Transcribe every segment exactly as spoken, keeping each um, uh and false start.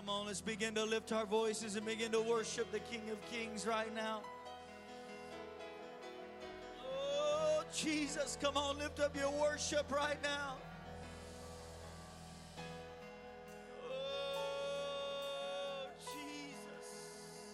Come on, let's begin to lift our voices and begin to worship the King of Kings right now. Oh, Jesus, come on, lift up your worship right now. Oh, Jesus.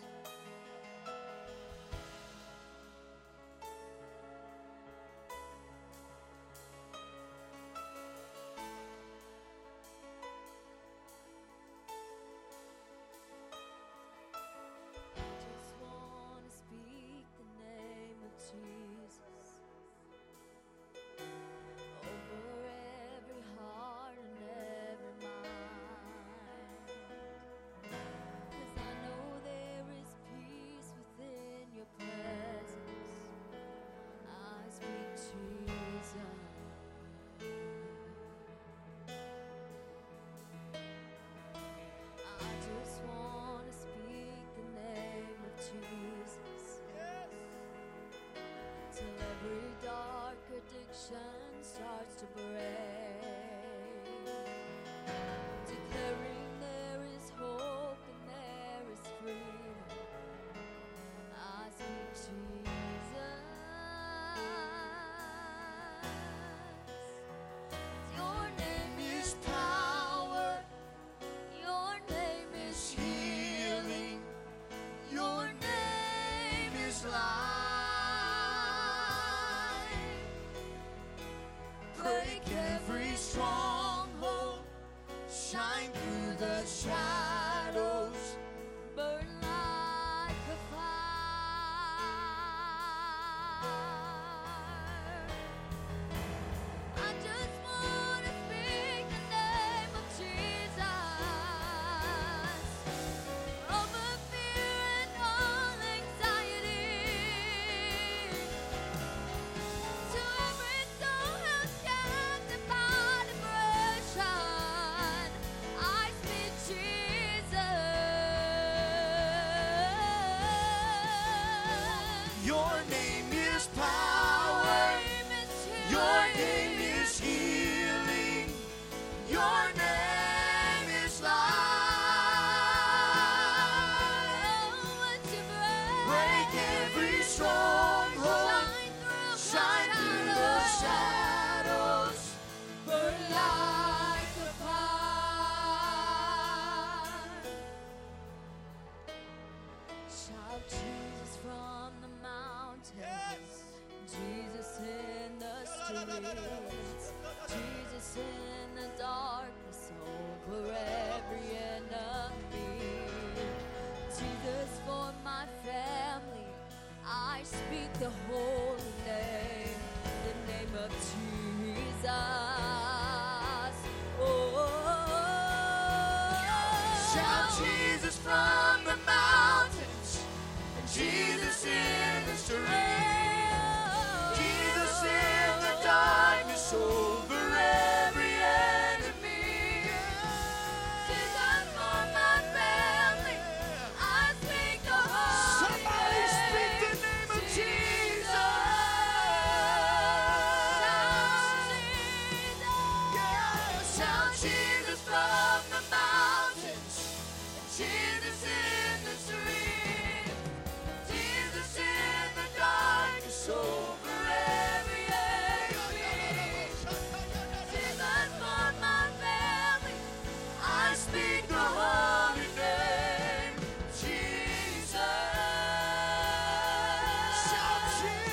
Just wanna speak the name of Jesus over every heart and every mind. 'Cause I know there is peace within your presence. I speak Jesus. I just wanna speak the name of Jesus till every dark addiction starts to break, declaring there is hope and there is freedom. I speak Jesus. Your name is power. Your name is healing. Your name is life. Break every stronghold. Shine through the shadows. Burn like a fire. I just wanna speak the name of Jesus over fear and all anxiety. To every soul held captive by depression, I speak Jesus. Your name is power. Your name is healing. Your name is life. Break every stronghold. Shine through the shadows. Burn like a fire. Shout Jesus from the mountains. Jesus in the streets. Jesus in the darkness over every enemy. Jesus for my family. I speak the holy name, the name of Jesus. Oh, Shout Jesus from the mountains, and Jesus in the streets. Jesus in the darkness over every enemy. Jesus for my family. I speak the holy Somebody name. speak the name of Jesus. Shout Jesus. Shout Jesus from the mountains, and Jesus in the streets. Jesus in the darkness over every enemy. Jesus for my family. I speak the holy name, Jesus. Shout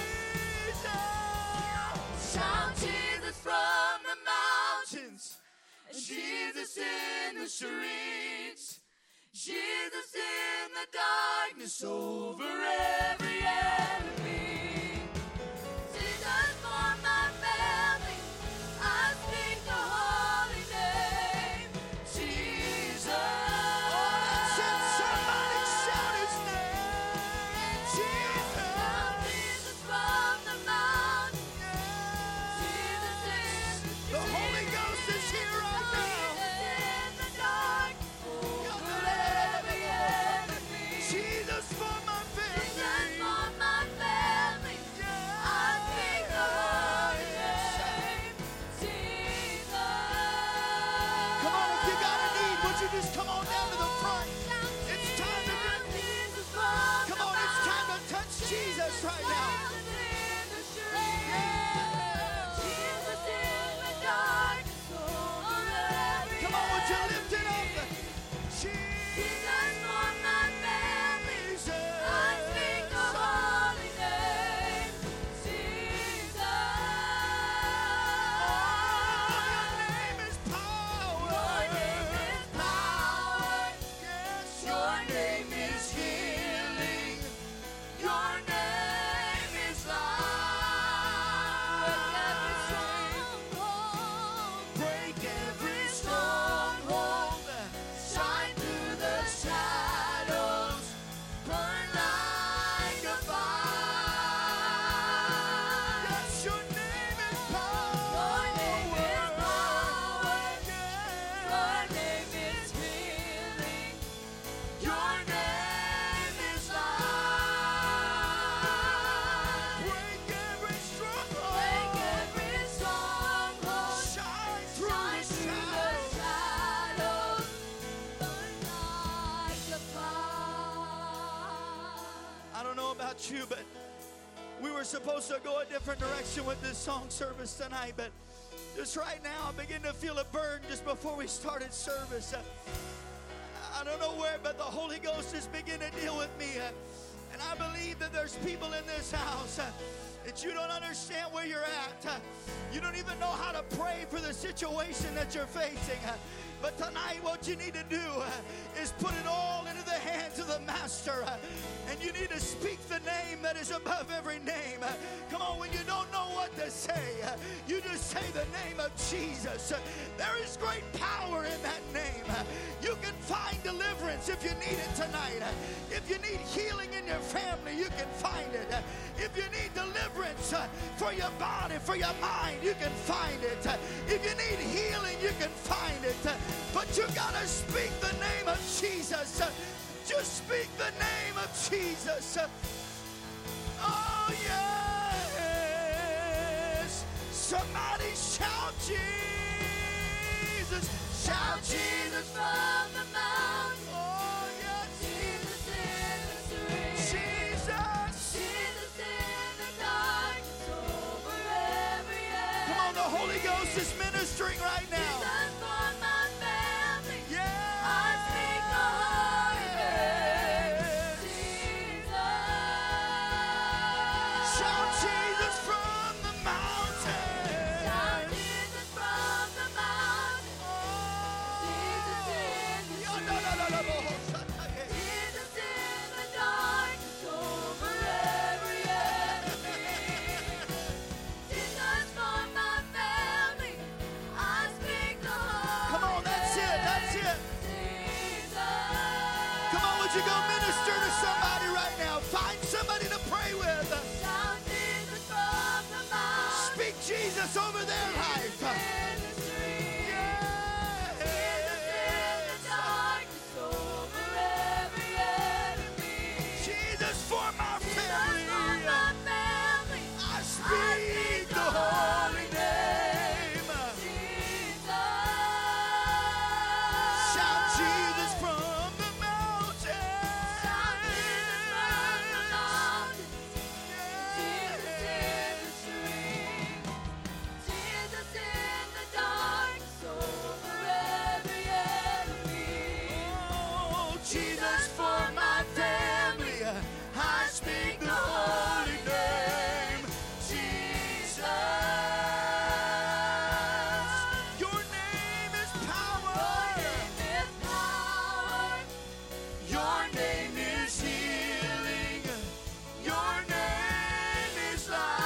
Jesus. Shout Jesus from the mountains, and Jesus in the streets. Jesus in the darkness over every enemy. Jesus for my family. I speak the holy name. Jesus. Somebody shout his name. Jesus. Shout Jesus from the mountain. Jesus in The Holy Ghost is here right now. in the dark over every enemy. Jesus for my Jesus family. for my family. supposed to go a different direction with this song service tonight, but just right now, I begin to feel a burden just before we started service. Uh, I don't know where, but the Holy Ghost is beginning to deal with me. Uh, and I believe that there's people in this house uh, that you don't understand where you're at. Uh, you don't even know how to pray for the situation that you're facing. Uh, But tonight, what you need to do uh, is put it all into the hands of the Master. Uh, and you need to speak the name that is above every name. Uh, come on, when you don't know what to say, uh, you just say the name of Jesus. Uh, there is great power in that name. Uh, you can find deliverance if you need it tonight. Uh, if you need healing in your family, you can find it. Uh, if you need deliverance uh, for your body, for your mind, you can find it. Uh, if you need healing, you can find it. Uh, But you gotta speak the name of Jesus. Just speak the name of Jesus. Oh, yes. Somebody shout Jesus. Shout Jesus from the mountain. Oh, yes. Jesus in the street. Jesus. Jesus in the darkness over every edge. Come on, the Holy Ghost is ministering right now. Jesus for my family. Yeah. I speak the holy name. Jesus. Shout Jesus from the mountain. Shout Jesus from the mountain. Jesus in the Yeah, no, no, no, no, no. Jesus in the darkness over every enemy. Jesus for my family, I speak the holy Come on, that's it, that's it. Jesus. Come on, would you go minister to somebody right now? Find somebody to pray with. Shout Jesus from the mountain. Speak Jesus over their life. In the street. Yeah. Jesus in the darkness over every enemy. Jesus for my Jesus family. for my family, I speak the holy name. Jesus. Shout Jesus from the mountain. Shout Jesus from the mountains. Jesus in the street. Jesus in the darkness over every enemy. Oh, Jesus for my family. I speak the holy name. Jesus. Your name is power. Your name is power. Your name is healing. Your name is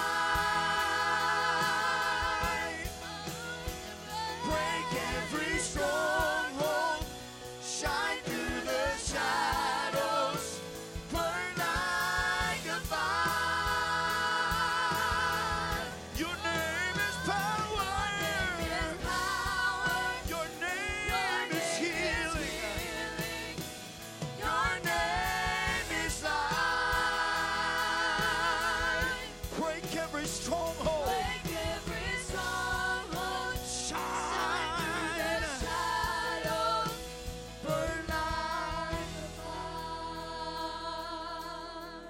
life. Break every stronghold. Shine through the shadows. Burn like a fire. Your name is power. Is power. Your Your name is name healing. healing. Your name is life. Break every stronghold. Break every stronghold. Shine through the Shine. shadows. Burn like Like a fire.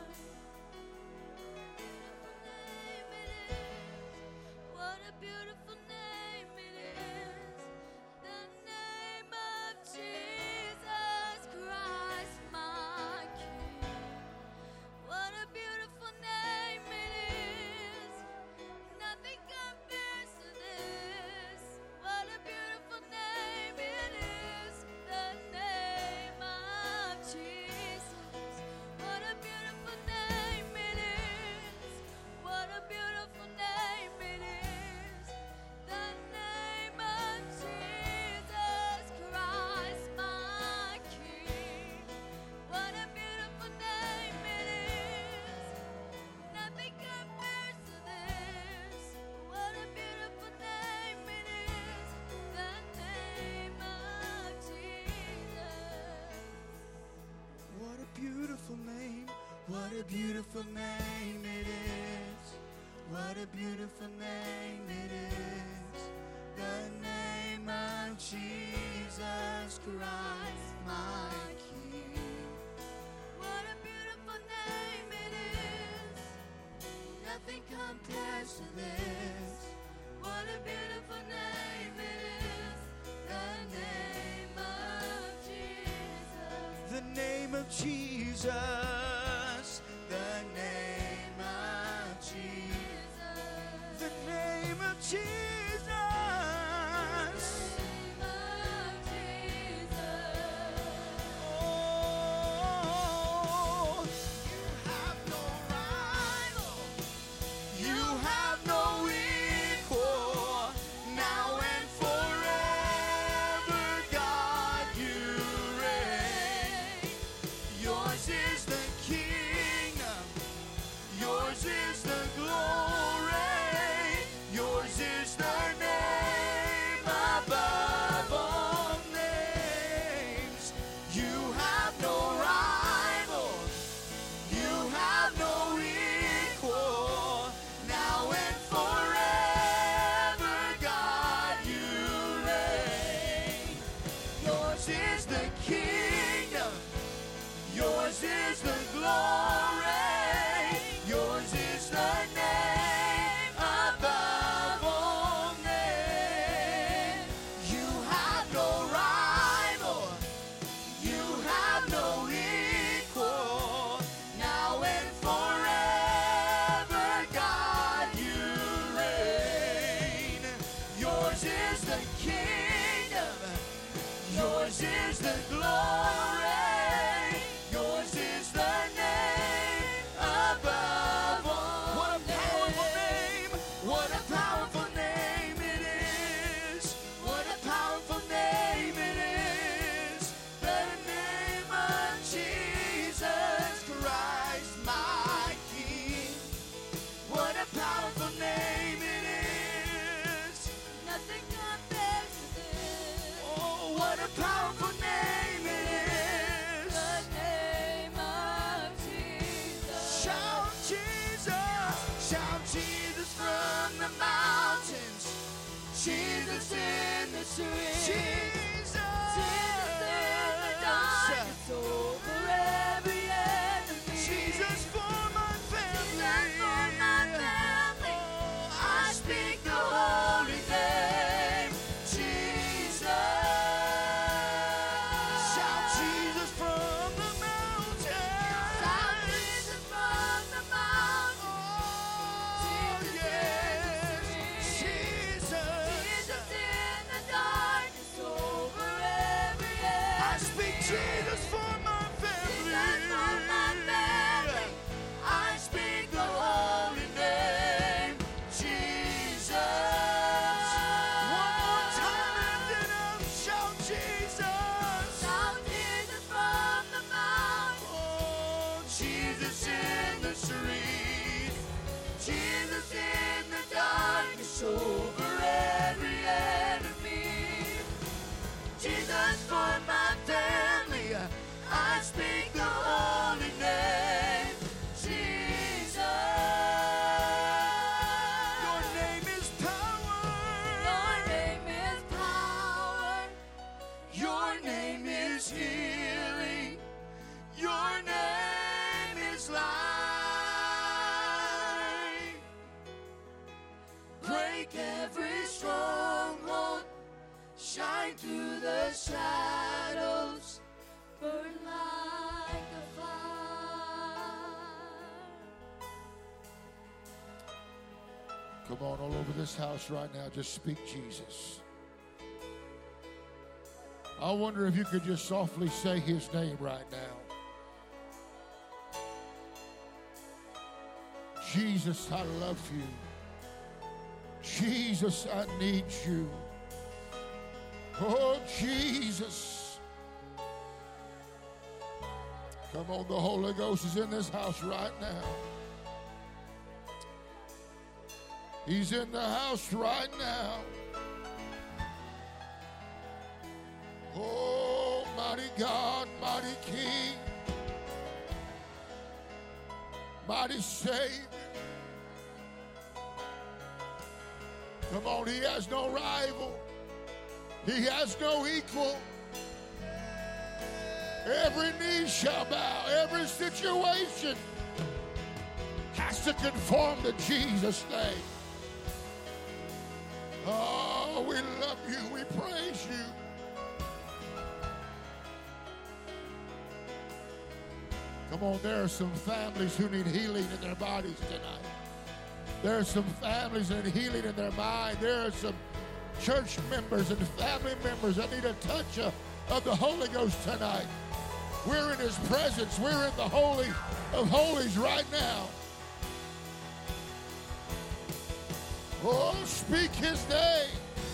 What a beautiful name it is. The name of Jesus Christ, my King. What a beautiful name it is. Nothing compares to this. What a beautiful name it is. The name of Jesus. What a beautiful name it is. What a beautiful name it is. The name of Jesus Christ, my King. What a beautiful name it is. Nothing compares to this. What a beautiful name it is. The name of Jesus. What a beautiful name. What a beautiful name it is. What a beautiful name it is. The name of Jesus Christ, my King. What a beautiful name it is. Nothing compares to this. What a beautiful name it is. The name of Jesus. The name of Jesus. The name of Jesus. The name of Jesus. Jesus in the street. Jesus. Jesus in the darkness over every enemy. Jesus for my family. Jesus for my family. Oh, I speak the holy name. Jesus. Shout Jesus from the mountain. Shout Jesus from the mountain. Oh, Jesus yes. Jesus. Jesus in the darkness over every enemy. I speak Jesus for my family. Jesus for my family. I speak the holy name. Jesus. One more time, lift it up. Shout Jesus. Shout Jesus from the mountain. Oh, Jesus in the street. Jesus in the darkness over every enemy. Jesus for my family. I speak the holy name. Jesus. Your name is power. Your name is power. Your name is healing. Your name is life. Break every stronghold. Shine through the shadows. Burn like a fire. Come on, all over this house right now, just speak Jesus. I wonder if you could just softly say his name right now. Jesus, I love you. Jesus, I need you. Oh, Jesus. Come on, the Holy Ghost is in this house right now. He's in the house right now. Oh, mighty God, mighty King, mighty Savior. Come on, he has no rival. He has no equal. Every knee shall bow. Every situation has us to conform to Jesus' name. Oh, we love you. We praise you. Come on, there are some families who need healing in their bodies tonight. There are some families that need healing in their mind. There are some church members and family members that need a touch of, of the Holy Ghost tonight. We're in His presence. We're in the Holy of Holies right now. Oh, speak His name.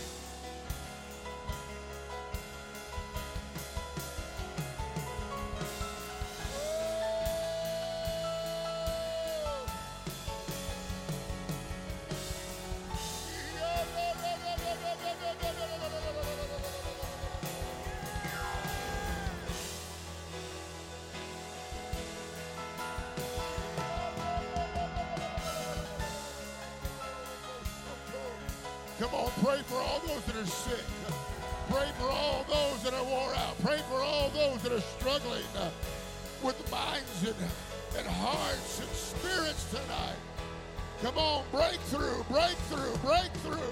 Come on, pray for all those that are sick. Pray for all those that are wore out. Pray for all those that are struggling uh, with minds and, and hearts and spirits tonight. Come on, breakthrough, breakthrough, breakthrough.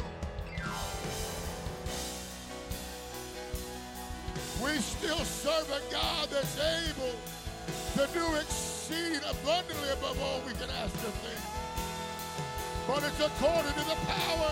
We still serve a God that's able to do exceeding abundantly above all we can ask or think. But it's according to the power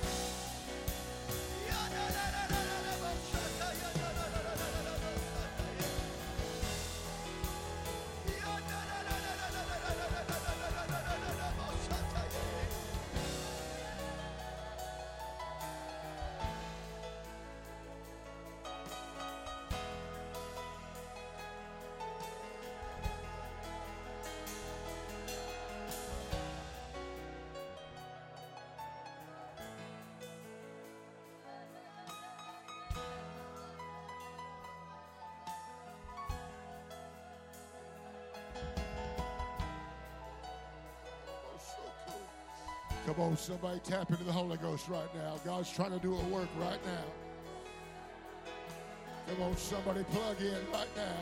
Come on, somebody tap into the Holy Ghost right now. God's trying to do a work right now. Come on, somebody plug in right now.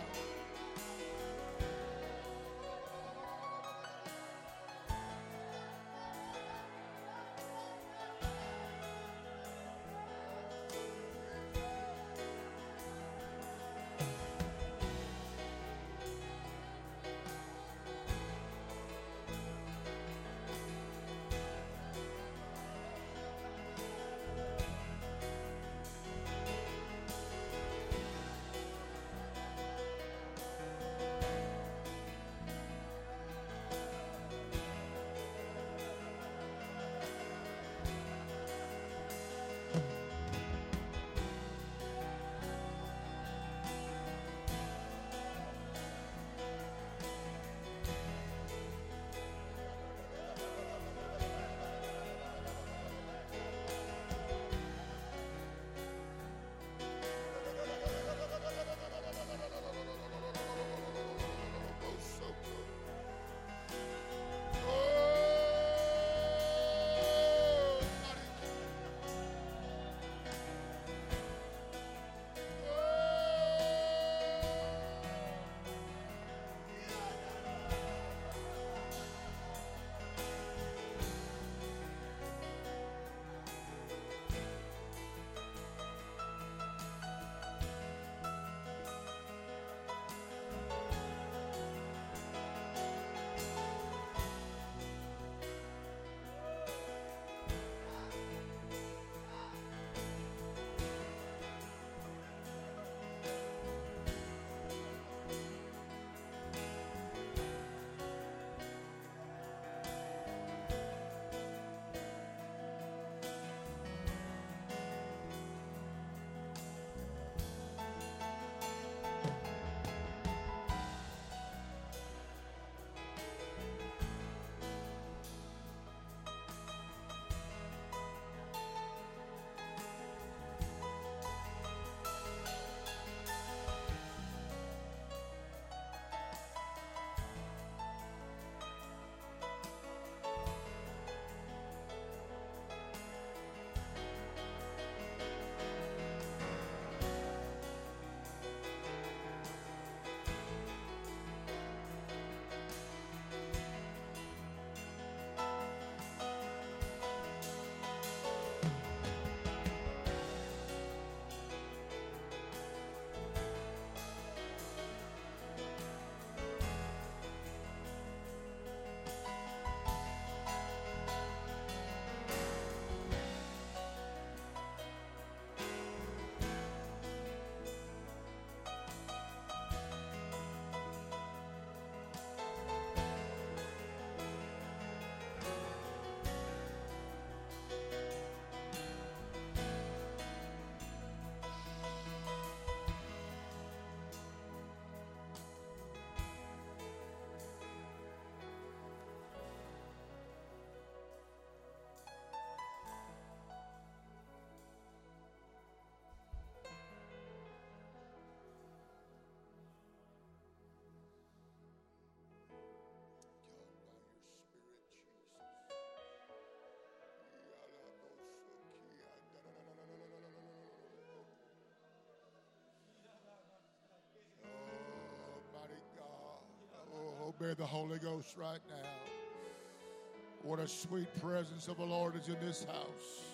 the Holy Ghost right now. What a sweet presence of the Lord is in this house.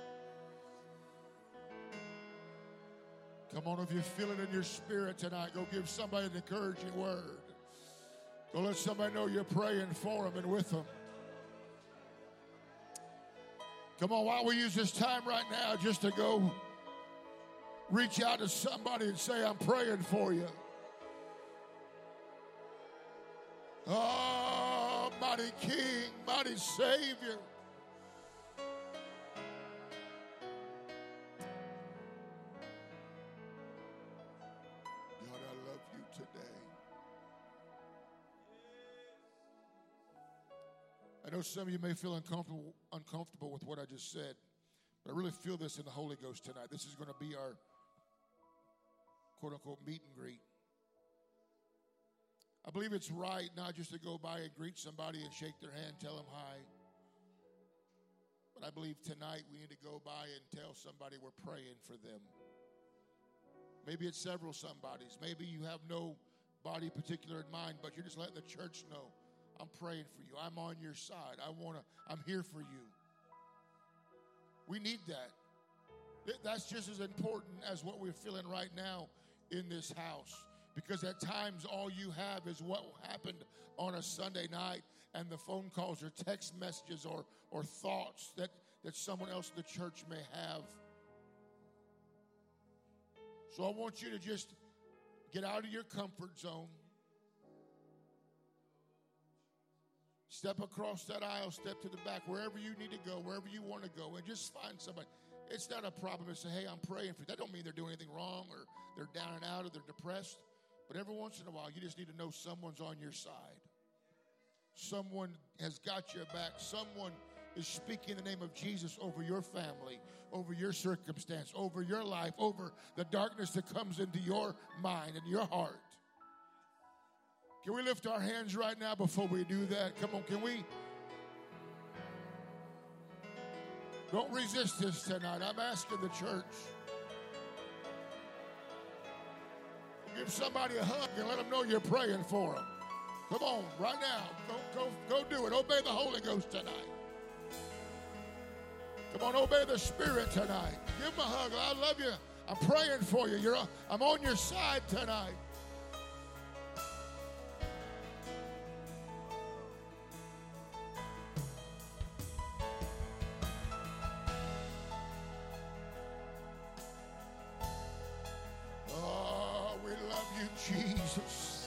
Come on, if you feel it in your spirit tonight, go give somebody an encouraging word. Go let somebody know you're praying for them and with them. Come on, why don't we use this time right now just to go reach out to somebody and say, I'm praying for you. Oh, mighty King, mighty Savior. God, I love you today. I know some of you may feel uncomfortable, uncomfortable with what I just said, but I really feel this in the Holy Ghost tonight. This is going to be our quote-unquote meet and greet. I believe it's right not just to go by and greet somebody and shake their hand, tell them hi. But I believe tonight we need to go by and tell somebody we're praying for them. Maybe it's several somebodies. Maybe you have no body particular in mind, but you're just letting the church know, I'm praying for you. I'm on your side. I want to, I'm here for you. We need that. That's just as important as what we're feeling right now in this house. Because at times all you have is what happened on a Sunday night and the phone calls or text messages or, or thoughts that, that someone else in the church may have. So I want you to just get out of your comfort zone. Step across that aisle, step to the back, wherever you need to go, wherever you want to go, and just find somebody. It's not a problem to say, hey, I'm praying for you. That don't mean they're doing anything wrong or they're down and out or they're depressed. But every once in a while, you just need to know someone's on your side. Someone has got your back. Someone is speaking the name of Jesus over your family, over your circumstance, over your life, over the darkness that comes into your mind and your heart. Can we lift our hands right now before we do that? Come on, can we? Don't resist this tonight. I'm asking the church. Give somebody a hug and let them know you're praying for them. Come on, right now. Go, go, go do it. Obey the Holy Ghost tonight. Come on, obey the Spirit tonight. Give them a hug. I love you. I'm praying for you. You're, I'm on your side tonight. Jesus.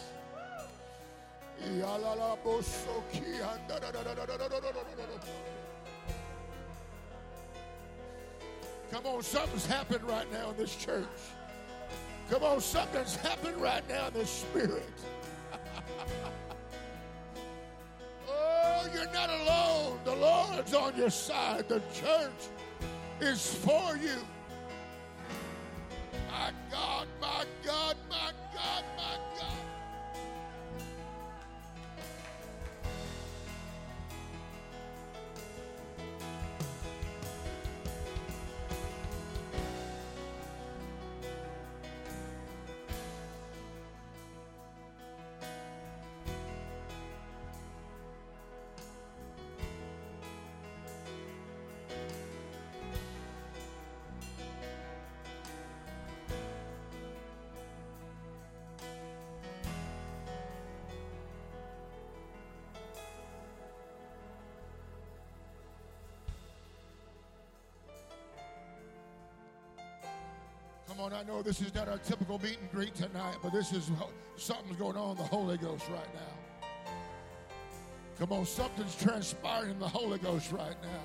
Come on, something's happened right now in this church. Come on, something's happened right now in this spirit. Oh, you're not alone. The Lord's on your side. The church is for you. My God, my God, my God, my God. Come on, I know this is not our typical meet and greet tonight, but this is something's going on in the Holy Ghost right now. Come on, something's transpiring in the Holy Ghost right now.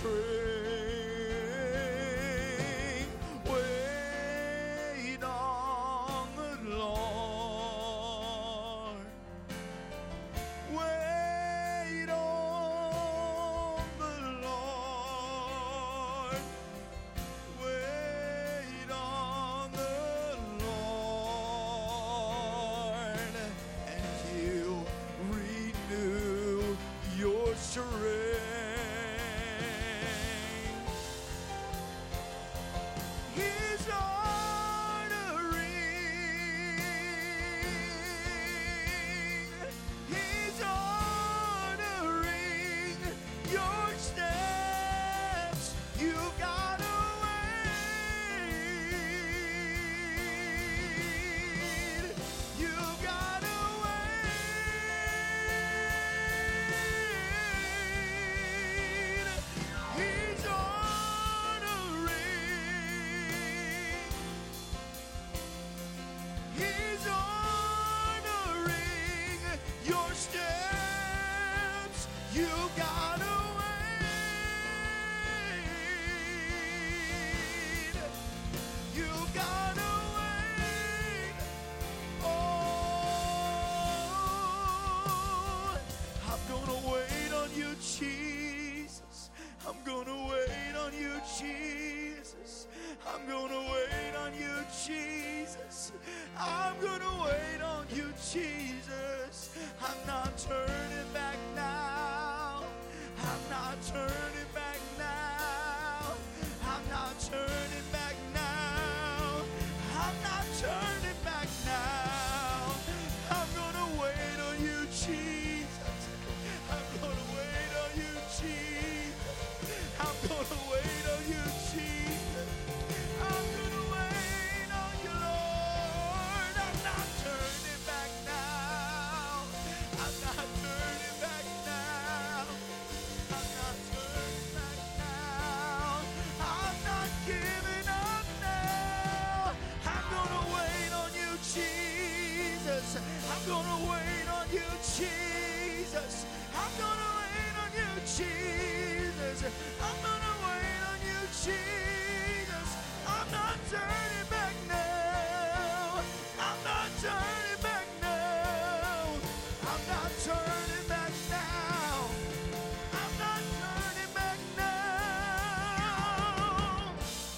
Wait on You gotta wait. You gotta wait. Oh, I'm gonna wait on you, Jesus. I'm gonna wait on you, Jesus. I'm gonna wait on you, Jesus. I'm gonna wait on you, Jesus. I'm not turning back now. I'm not turning back now. I'm not turning back now. I'm not turning back now. I'm gonna wait on you, Jesus. I'm gonna wait on you, Jesus. I'm gonna wait on you, Jesus. I'm gonna wait on you, Lord. I'm not turning back now. I'm not turning back now. I'm not turning back now. I'm not giving up now. I'm gonna wait on you, Jesus. I'm gonna wait on you, Jesus. I'm gonna wait on you, Jesus. I'm gonna wait on you, Jesus. I'm not turning back now. I'm not turning back now. I'm not turning back now. I'm not turning back now.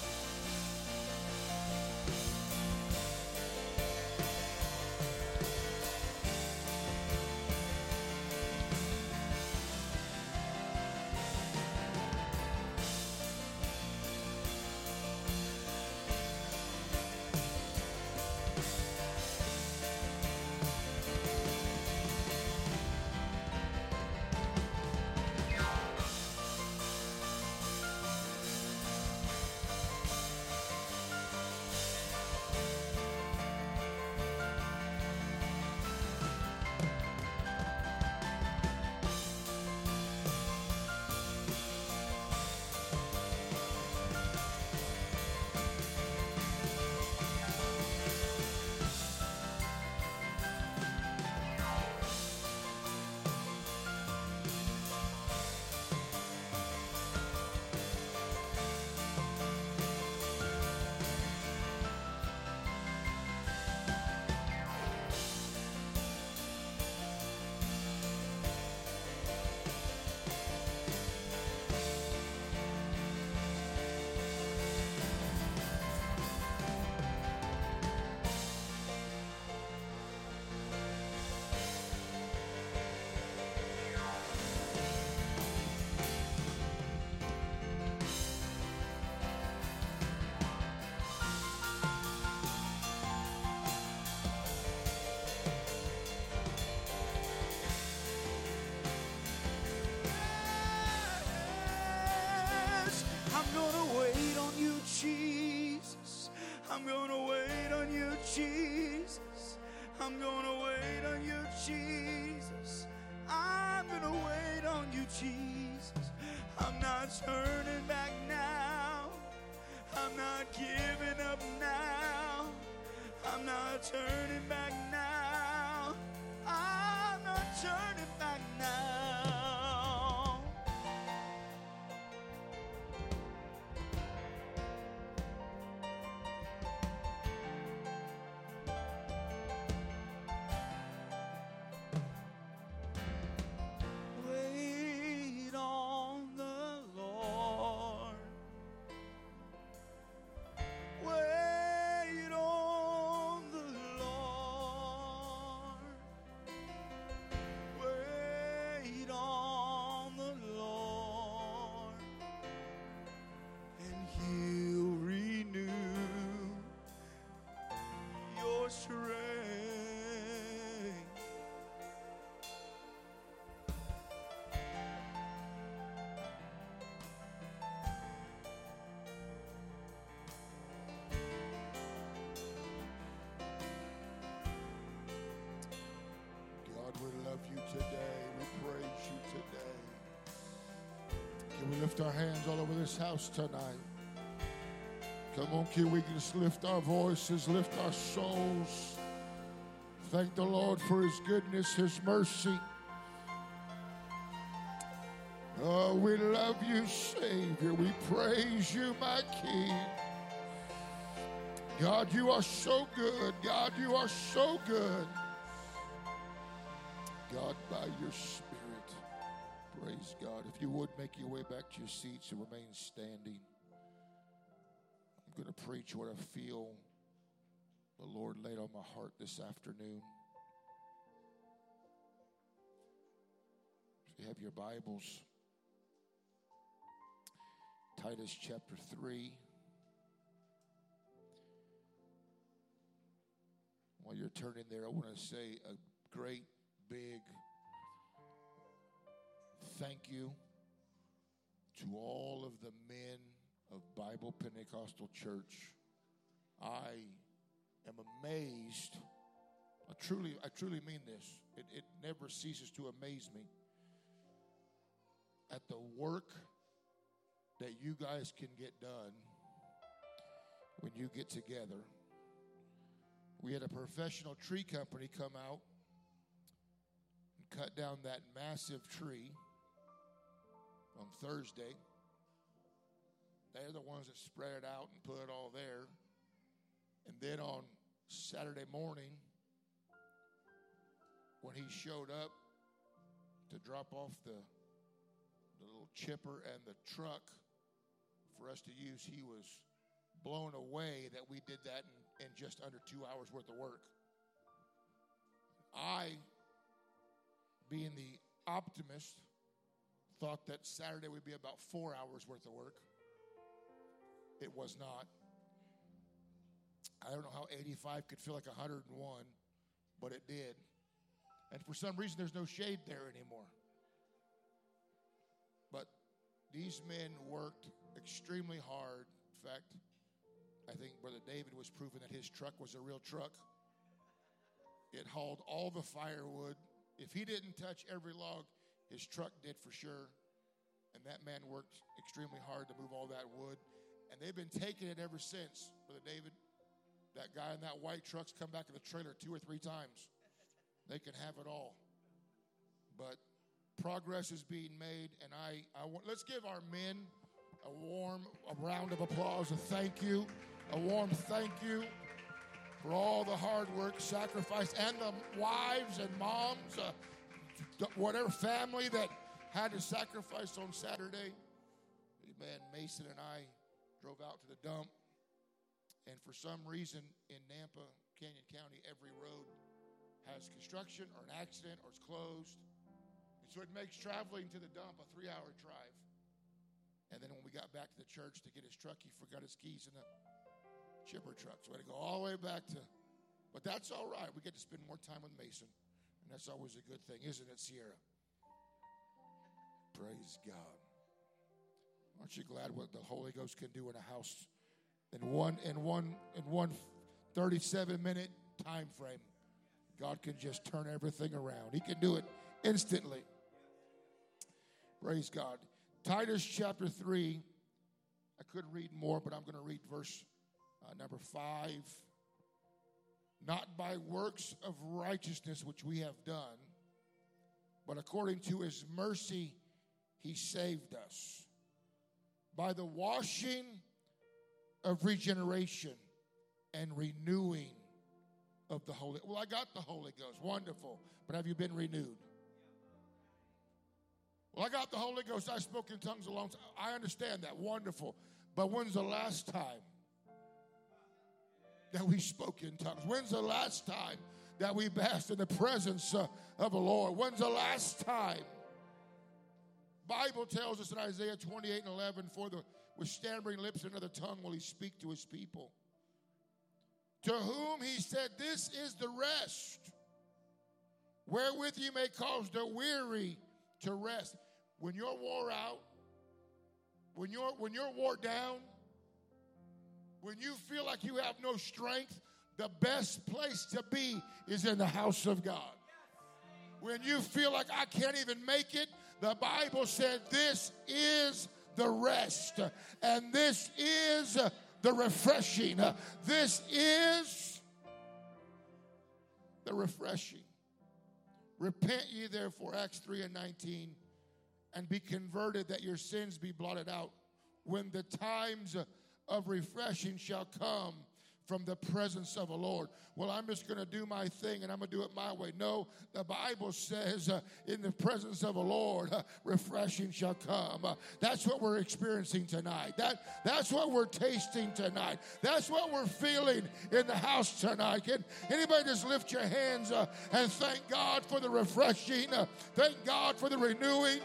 Yes, I'm gonna wait on you, Jesus. I'm gonna wait on you, Jesus. I'm gonna wait on you, Jesus. I'm gonna wait on you, Jesus. I'm not turning back now. I'm not giving up now. I'm not turning back now. I'm not turning back now. Wait on the Lord. Wait on the Lord. Wait on the Lord, and He'll renew your strength. God, we love you today. We praise you today. Can we lift our hands all over this house tonight? Come on, can we just lift our voices, lift our souls. Thank the Lord for His goodness, His mercy. Oh, we love you, Savior. We praise you, my King. God, you are so good. God, you are so good. God, by your Spirit, praise God. If you would make your way back to your seats and remain standing. I'm going to preach what I feel the Lord laid on my heart this afternoon. If you have your Bibles, Titus chapter three. While you're turning there, I want to say a great, big thank you to all of the men of Bible Pentecostal Church. I am amazed. I truly, I truly mean this. It, it never ceases to amaze me at the work that you guys can get done when you get together. We had a professional tree company come out and cut down that massive tree on Thursday. They're the ones that spread it out and put it all there. And then on Saturday morning, when he showed up to drop off the, the little chipper and the truck for us to use, he was blown away that we did that in, in just under two hours worth of work. I, being the optimist, thought that Saturday would be about four hours worth of work. It was not. I don't know how eighty-five could feel like one hundred one, but it did. And for some reason, there's no shade there anymore. But these men worked extremely hard. In fact, I think Brother David was proving that his truck was a real truck. It hauled all the firewood. If he didn't touch every log, his truck did for sure. And that man worked extremely hard to move all that wood. And they've been taking it ever since, Brother David. That guy in that white truck's come back in the trailer two or three times. They can have it all. But progress is being made, and I, I want, let's give our men a warm a round of applause, a thank you, a warm thank you for all the hard work, sacrifice, and the wives and moms, uh, whatever family that had to sacrifice on Saturday. Amen. Mason and I drove out to the dump, and for some reason in Nampa, Canyon County, every road has construction or an accident or it's closed. And so it makes traveling to the dump a three-hour drive. And then when we got back to the church to get his truck, he forgot his keys in the chipper truck. So we had to go all the way back to, but that's all right. We get to spend more time with Mason. And that's always a good thing, isn't it, Sierra? Praise God. Aren't you glad what the Holy Ghost can do in a house in one in one in one thirty-seven minute time frame? God can just turn everything around. He can do it instantly. Praise God. Titus chapter three. I could read more, but I'm going to read verse uh, number five. Not by works of righteousness which we have done, but according to his mercy he saved us by the washing of regeneration and renewing of the Holy. Well, I got the Holy Ghost. Wonderful. But have you been renewed? Well, I got the Holy Ghost. I spoke in tongues a long time. I understand that. Wonderful. But when's the last time that we spoke in tongues? When's the last time that we basked in the presence uh, of the Lord? When's the last time? Bible tells us in Isaiah twenty-eight and eleven, for the with stammering lips and another tongue will he speak to his people. To whom he said, this is the rest, wherewith you may cause the weary to rest. When you're wore out, when you're when you're wore down, when you feel like you have no strength, the best place to be is in the house of God. When you feel like I can't even make it, the Bible said this is the rest, and this is the refreshing. This is the refreshing. Repent ye therefore, Acts three and nineteen, and be converted, that your sins be blotted out, when the times of refreshing shall come from the presence of the Lord. Well, I'm just going to do my thing and I'm going to do it my way. No, the Bible says uh, in the presence of the Lord, uh, refreshing shall come. Uh, that's what we're experiencing tonight. That, that's what we're tasting tonight. That's what we're feeling in the house tonight. Can anybody just lift your hands uh, and thank God for the refreshing? Uh, thank God for the renewing.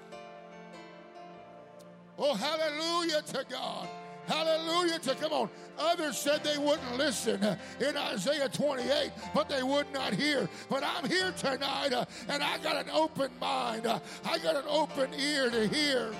Oh, hallelujah to God. Hallelujah to, come on. Others said they wouldn't listen uh, in Isaiah twenty-eight, but they would not hear. But I'm here tonight, uh, and I got an open mind. Uh, I got an open ear to hear.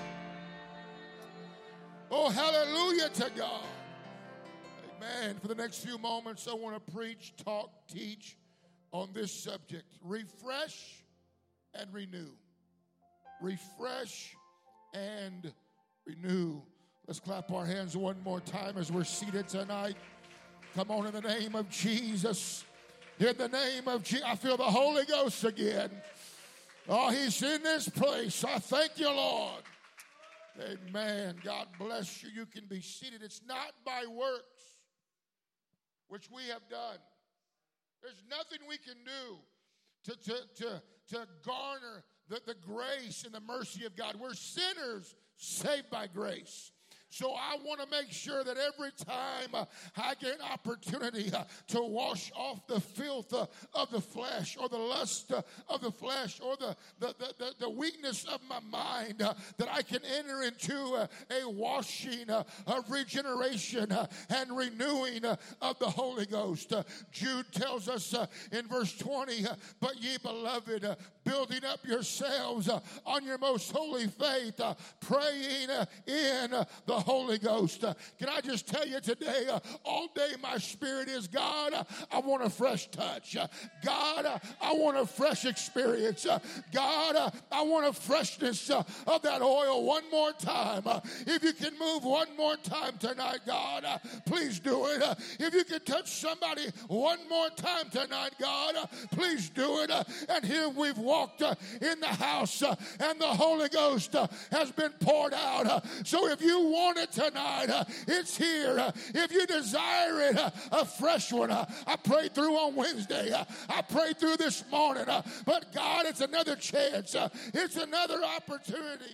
Oh, hallelujah to God. Amen. For the next few moments, I want to preach, talk, teach on this subject. Refresh and renew. Refresh and renew. Let's clap our hands one more time as we're seated tonight. Come on, in the name of Jesus. In the name of Jesus. I feel the Holy Ghost again. Oh, he's in this place. I thank you, Lord. Amen. God bless you. You can be seated. It's not by works, which we have done. There's nothing we can do to, to, to, to garner the, the grace and the mercy of God. We're sinners saved by grace. So I want to make sure that every time uh, I get an opportunity uh, to wash off the filth uh, of the flesh, or the lust uh, of the flesh, or the, the, the, the, the weakness of my mind, uh, that I can enter into uh, a washing uh, of regeneration uh, and renewing uh, of the Holy Ghost. Uh, Jude tells us uh, in verse twenty, uh, but ye beloved, uh, building up yourselves uh, on your most holy faith, uh, praying uh, in uh, the Holy Ghost. Uh, can I just tell you today, uh, all day my spirit is, God, uh, I want a fresh touch. Uh, God, uh, I want a fresh experience. Uh, God, uh, I want a freshness uh, of that oil one more time. Uh, if you can move one more time tonight, God, uh, please do it. Uh, if you can touch somebody one more time tonight, God, uh, please do it. Uh, and here we've walked uh, in the house uh, and the Holy Ghost uh, has been poured out. Uh, so if you want it tonight, uh, it's here. Uh, if you desire it, uh, a fresh one. Uh, I prayed through on Wednesday. Uh, I prayed through this morning. Uh, but God, it's another chance. Uh, it's another opportunity.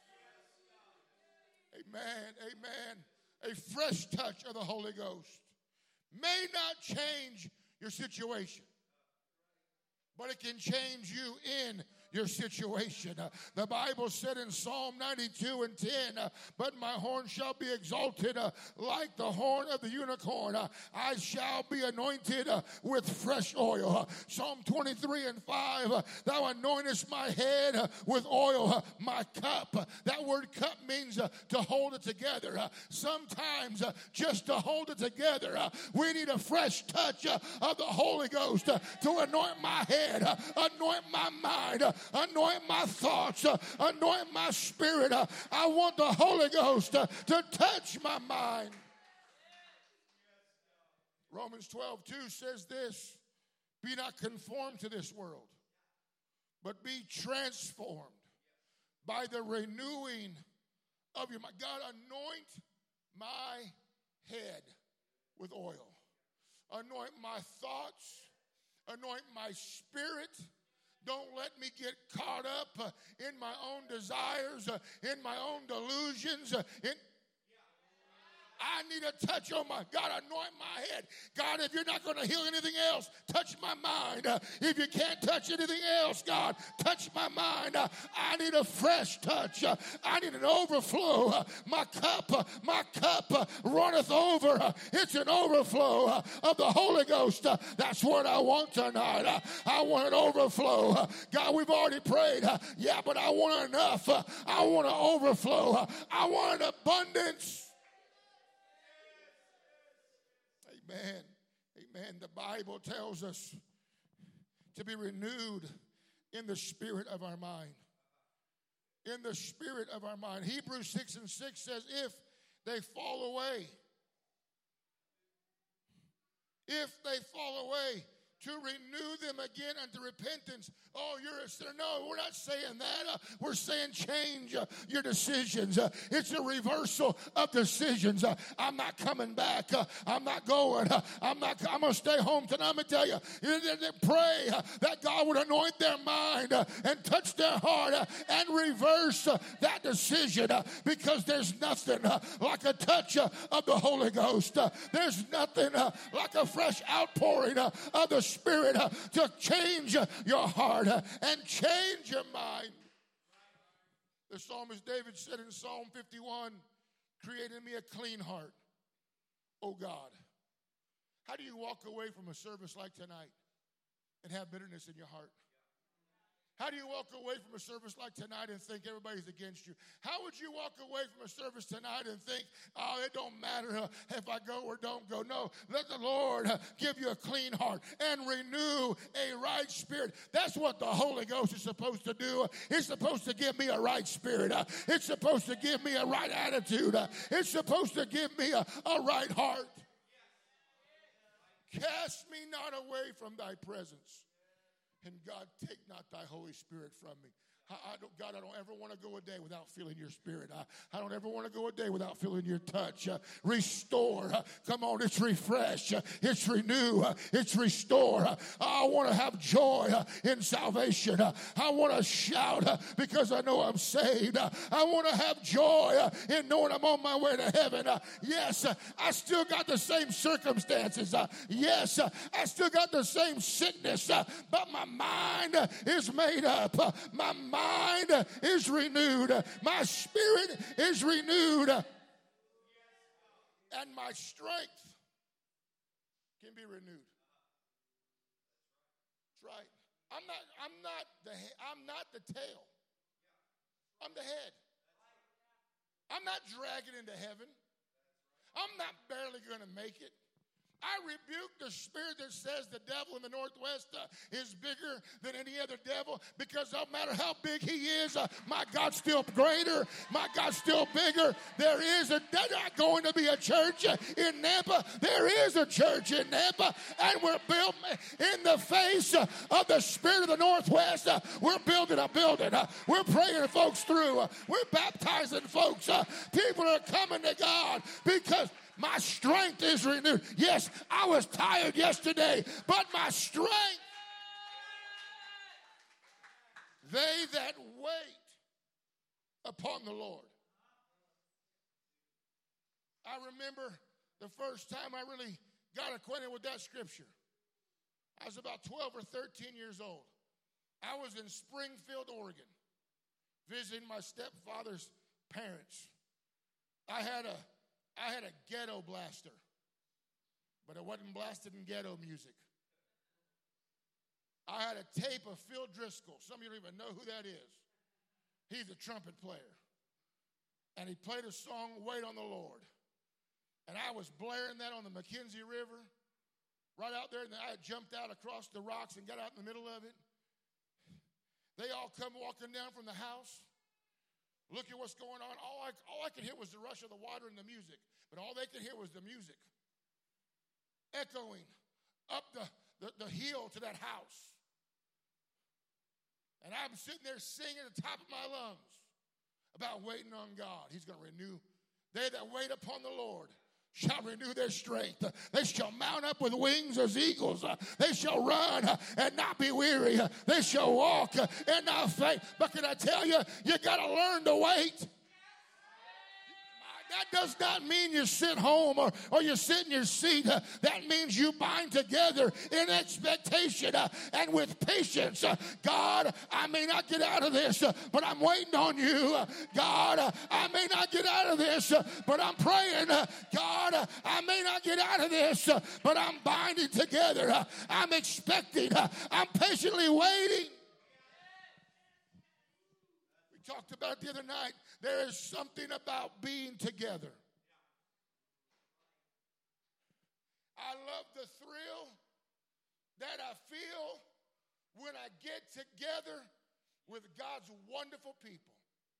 Amen. Amen. A fresh touch of the Holy Ghost may not change your situation, but it can change you in your situation. Uh, the Bible said in Psalm ninety-two and ten, uh, but my horn shall be exalted uh, like the horn of the unicorn. Uh, I shall be anointed uh, with fresh oil. Uh, Psalm twenty-three and five, uh, thou anointest my head uh, with oil, uh, my cup. Uh, that word cup means uh, to hold it together. Uh, sometimes uh, just to hold it together, uh, we need a fresh touch uh, of the Holy Ghost uh, to anoint my head, uh, anoint my mind, uh, anoint my thoughts, uh, anoint my spirit. Uh, I want the Holy Ghost uh, to touch my mind. Romans twelve two says this, be not conformed to this world, but be transformed by the renewing of your mind. God, anoint my head with oil. Anoint my thoughts. Anoint my spirit. Don't let me get caught up uh, in my own desires, uh, in my own delusions, uh, in I need a touch on my, God, anoint my head. God, if you're not going to heal anything else, touch my mind. Uh, if you can't touch anything else, God, touch my mind. Uh, I need a fresh touch. Uh, I need an overflow. Uh, my cup, uh, my cup uh, runneth over. Uh, it's an overflow uh, of the Holy Ghost. Uh, that's what I want tonight. Uh, I want an overflow. Uh, God, we've already prayed. Uh, yeah, but I want enough. Uh, I want an overflow. Uh, I want an abundance. Amen. Amen. The Bible tells us to be renewed in the spirit of our mind. In the spirit of our mind. Hebrews six and six says, if they fall away, if they fall away, to renew them again unto repentance. Oh, you're a sinner. No, we're not saying that. Uh, we're saying change uh, your decisions. Uh, it's a reversal of decisions. Uh, I'm not coming back. Uh, I'm not going. Uh, I'm not. I'm going to stay home tonight. I'm going to tell you, you, you, you pray uh, that God would anoint their mind uh, and touch their heart uh, and reverse uh, that decision uh, because there's nothing uh, like a touch uh, of the Holy Ghost. Uh, there's nothing uh, like a fresh outpouring uh, of the Spirit uh, to change uh, your heart uh, and change your mind. The psalmist David said in Psalm fifty-one, create in me a clean heart, O God. How do you walk away from a service like tonight and have bitterness in your heart? How do you walk away from a service like tonight and think everybody's against you? How would you walk away from a service tonight and think, oh, it don't matter uh, if I go or don't go? No, let the Lord uh, give you a clean heart and renew a right spirit. That's what the Holy Ghost is supposed to do. It's supposed to give me a right spirit. Uh, it's supposed to give me a right attitude. Uh, it's supposed to give me a, a right heart. Cast me not away from thy presence. And God, take not thy Holy Spirit from me. I, I don't, God, I don't ever want to go a day without feeling your spirit. I, I don't ever want to go a day without feeling your touch. Uh, restore. Uh, come on, it's refresh. Uh, it's renew. Uh, it's restore. Uh, I want to have joy uh, in salvation. Uh, I want to shout uh, because I know I'm saved. Uh, I want to have joy uh, in knowing I'm on my way to heaven. Uh, yes, uh, I still got the same circumstances. Uh, yes, uh, I still got the same sickness, uh, but my mind uh, is made up. Uh, my mind mind is renewed. My spirit is renewed. And my strength can be renewed. That's right. I'm not, I'm not the I'm not the tail. I'm the head. I'm not dragging into heaven. I'm not barely going to make it. I rebuke the spirit that says the devil in the Northwest uh, is bigger than any other devil, because no matter how big he is, uh, my God's still greater. My God's still bigger. There is a, there's not going to be a church uh, in Nampa. There is a church in Nampa, and we're built in the face uh, of the spirit of the Northwest. Uh, we're building a building. Uh, we're praying folks through. Uh, we're baptizing folks. Uh, people are coming to God because my strength is renewed. Yes, I was tired yesterday, but my strength. They that wait upon the Lord. I remember the first time I really got acquainted with that scripture. I was about twelve or thirteen years old. I was in Springfield, Oregon, visiting my stepfather's parents. I had a I had a ghetto blaster, but it wasn't blasted in ghetto music. I had a tape of Phil Driscoll. Some of you don't even know who that is. He's a trumpet player. And he played a song, Wait on the Lord. And I was blaring that on the McKenzie River, right out there, and I had jumped out across the rocks and got out in the middle of it. They all come walking down from the house. Look at what's going on. All I, all I could hear was the rush of the water and the music. But all they could hear was the music echoing up the, the, the hill to that house. And I'm sitting there singing at the top of my lungs about waiting on God. He's going to renew. They that wait upon the Lord shall renew their strength. They shall mount up with wings as eagles. They shall run and not be weary. They shall walk and not faint. But can I tell you, you got to learn to wait. That does not mean you sit home or, or you sit in your seat. Uh, that means you bind together in expectation uh, and with patience. Uh, God, I may not get out of this, uh, but I'm waiting on you. Uh, God, uh, I may not get out of this, uh, but I'm praying. Uh, God, uh, I may not get out of this, uh, but I'm binding together. Uh, I'm expecting. Uh, I'm patiently waiting. We talked about it the other night. There is something about being together. I love the thrill that I feel when I get together with God's wonderful people.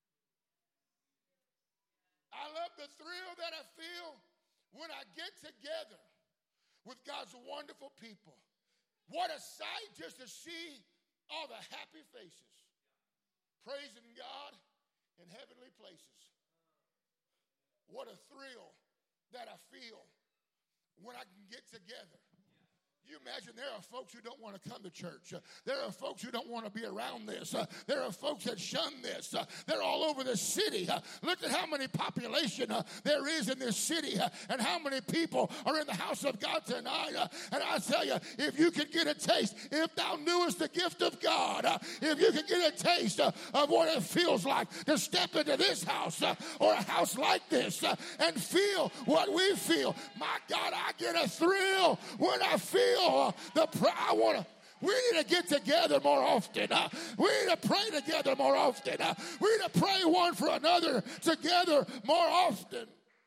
I love the thrill that I feel when I get together with God's wonderful people. What a sight just to see all the happy faces, praising God in heavenly places. What a thrill that I feel when I can get together. You imagine there are folks who don't want to come to church. Uh, there are folks who don't want to be around this. Uh, there are folks that shun this. Uh, they're all over the city. Uh, look at how many population uh, there is in this city uh, and how many people are in the house of God tonight. Uh, and I tell you, if you could get a taste, if thou knewest the gift of God, uh, if you could get a taste uh, of what it feels like to step into this house uh, or a house like this uh, and feel what we feel. My God, I get a thrill when I feel Uh, the I want to. We need to get together more often. Uh, we need to pray together more often. Uh, we need to pray one for another together more often.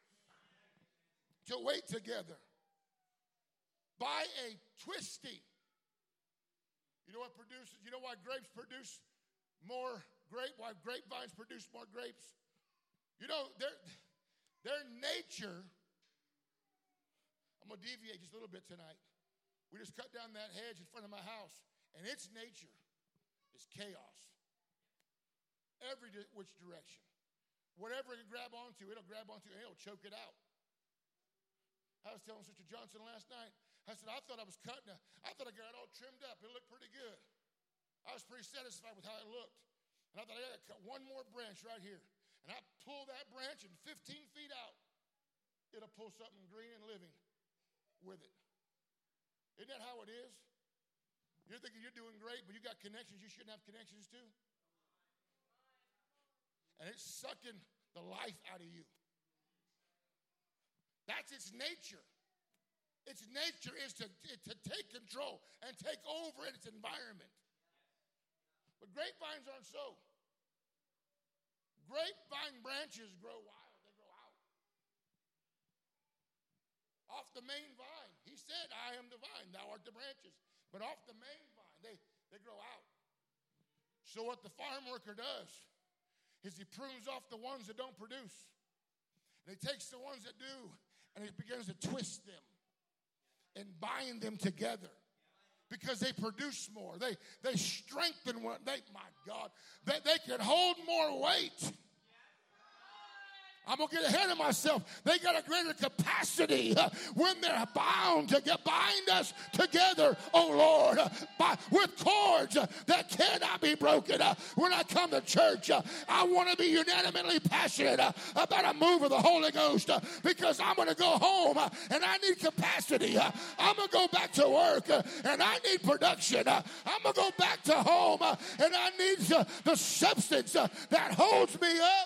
To wait together. By a twisting. You know what produces? You know why grapes produce more grape? Why grapevines produce more grapes? You know their their nature. I'm gonna deviate just a little bit tonight. We just cut down that hedge in front of my house, and its nature is chaos. Every di- which direction. Whatever it can grab onto, it'll grab onto, and it'll choke it out. I was telling Sister Johnson last night, I said, I thought I was cutting, a, I thought I got it all trimmed up. It looked pretty good. I was pretty satisfied with how it looked. And I thought I got to cut one more branch right here. And I pull that branch, and fifteen feet out, it'll pull something green and living with it. Isn't that how it is? You're thinking you're doing great, but you got connections you shouldn't have connections to. And it's sucking the life out of you. That's its nature. Its nature is to, to take control and take over its environment. But grapevines aren't so. Grapevine branches grow wild. They grow out. Off the main vine. He said, I am the vine, thou art the branches. But off the main vine, they, they grow out. So what the farm worker does is he prunes off the ones that don't produce. And he takes the ones that do, and he begins to twist them and bind them together. Because they produce more. They, they strengthen what they, my God, they, they can hold more weight. I'm going to get ahead of myself. They got a greater capacity uh, when they're bound to get, bind us together, oh Lord, uh, by, with cords uh, that cannot be broken. Uh, when I come to church, uh, I want to be unanimously passionate uh, about a move of the Holy Ghost uh, because I'm going to go home uh, and I need capacity. Uh, I'm going to go back to work uh, and I need production. Uh, I'm going to go back to home uh, and I need uh, the substance uh, that holds me up.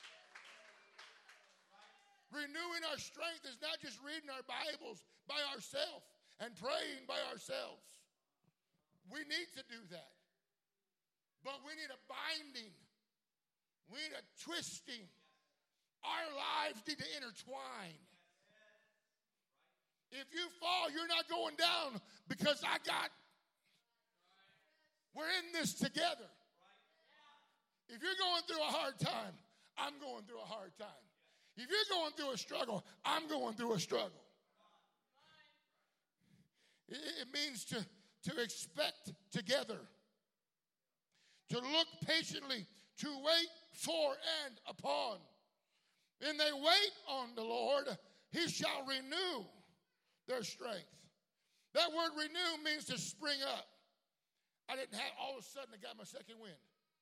Renewing our strength is not just reading our Bibles by ourselves and praying by ourselves. We need to do that. But we need a binding. We need a twisting. Our lives need to intertwine. If you fall, you're not going down because I got, we're in this together. If you're going through a hard time, I'm going through a hard time. If you're going through a struggle, I'm going through a struggle. It, it means to, to expect together, to look patiently, to wait for and upon. When they wait on the Lord, he shall renew their strength. That word renew means to spring up. I didn't have, all of a sudden I got my second wind.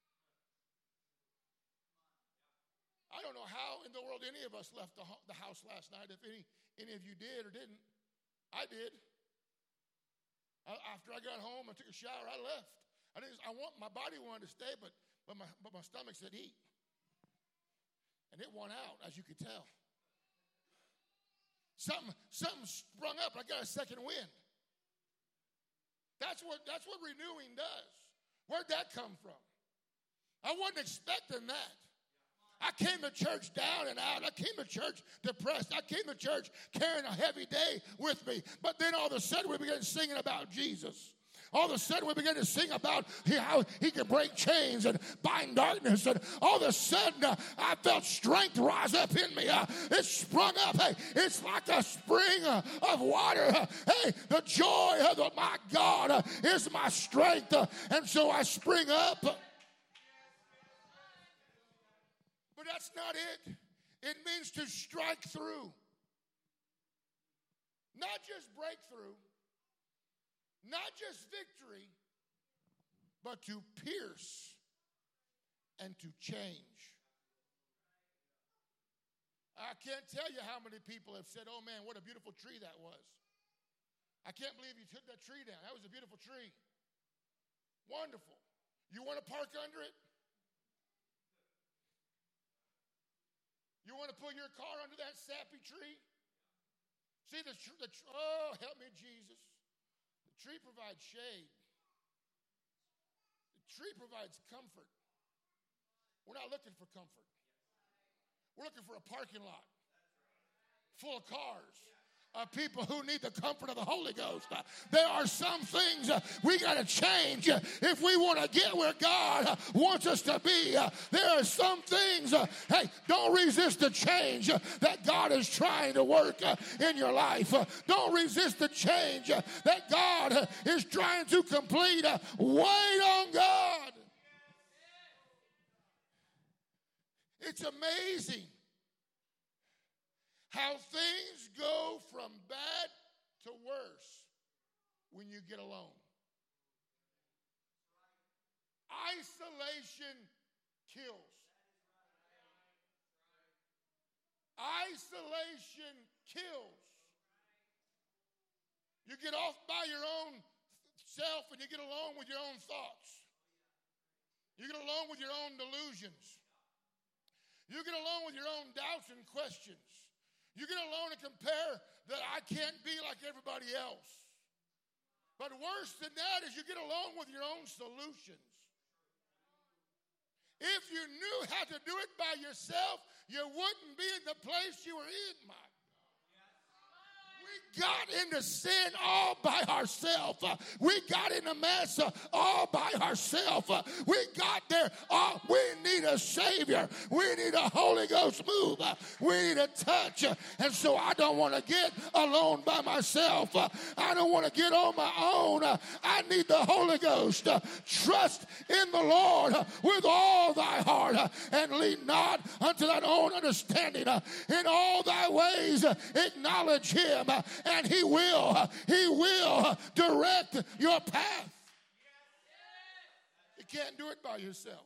I don't know how in the world any of us left the, ho- the house last night, if any, any of you did or didn't. I did. I, after I got home, I took a shower, I left. I didn't. I want my body wanted to stay, but but my but my stomach said eat, and it won out, as you could tell. Something something sprung up. I got a second wind. That's what that's what renewing does. Where'd that come from? I wasn't expecting that. I came to church down and out. I came to church depressed. I came to church carrying a heavy day with me. But then all of a sudden we began singing about Jesus. All of a sudden, we begin to sing about how he can break chains and bind darkness. And all of a sudden, uh, I felt strength rise up in me. Uh, it sprung up. Hey, it's like a spring uh, of water. Uh, hey, the joy of the, my God uh, is my strength. Uh, and so I spring up. But that's not it. It means to strike through. Not just breakthrough. Not just victory, but to pierce and to change. I can't tell you how many people have said, oh man, what a beautiful tree that was. I can't believe you took that tree down. That was a beautiful tree. Wonderful. You want to park under it? You want to pull your car under that sappy tree? See, the, tr- the tr- oh, help me, Jesus. The tree provides shade. The tree provides comfort. We're not looking for comfort. We're looking for a parking lot full of cars. Of people who need the comfort of the Holy Ghost. Uh, there are some things uh, we got to change uh, if we want to get where God uh, wants us to be. Uh, there are some things, uh, hey, don't resist the change uh, that God is trying to work uh, in your life. Uh, don't resist the change uh, that God uh, is trying to complete. Uh, wait on God. It's amazing how things go from bad to worse when you get alone. Isolation kills. Isolation kills. You get off by your own self and you get alone with your own thoughts. You get alone with your own delusions. You get alone with your own doubts and questions. You get alone and compare that I can't be like everybody else. But worse than that is you get alone with your own solutions. If you knew how to do it by yourself, you wouldn't be in the place you were in, my God. We got into sin all by ourselves. Uh, we got into mess uh, all by ourselves. Uh, we got there. Uh, we need a Savior. We need a Holy Ghost move. Uh, we need a touch. Uh, and so I don't want to get alone by myself. Uh, I don't want to get on my own. Uh, I need the Holy Ghost. Uh, trust in the Lord uh, with all thy heart uh, and lean not unto thine own understanding. Uh, in all thy ways uh, acknowledge him. Uh, And he will, he will direct your path. You can't do it by yourself.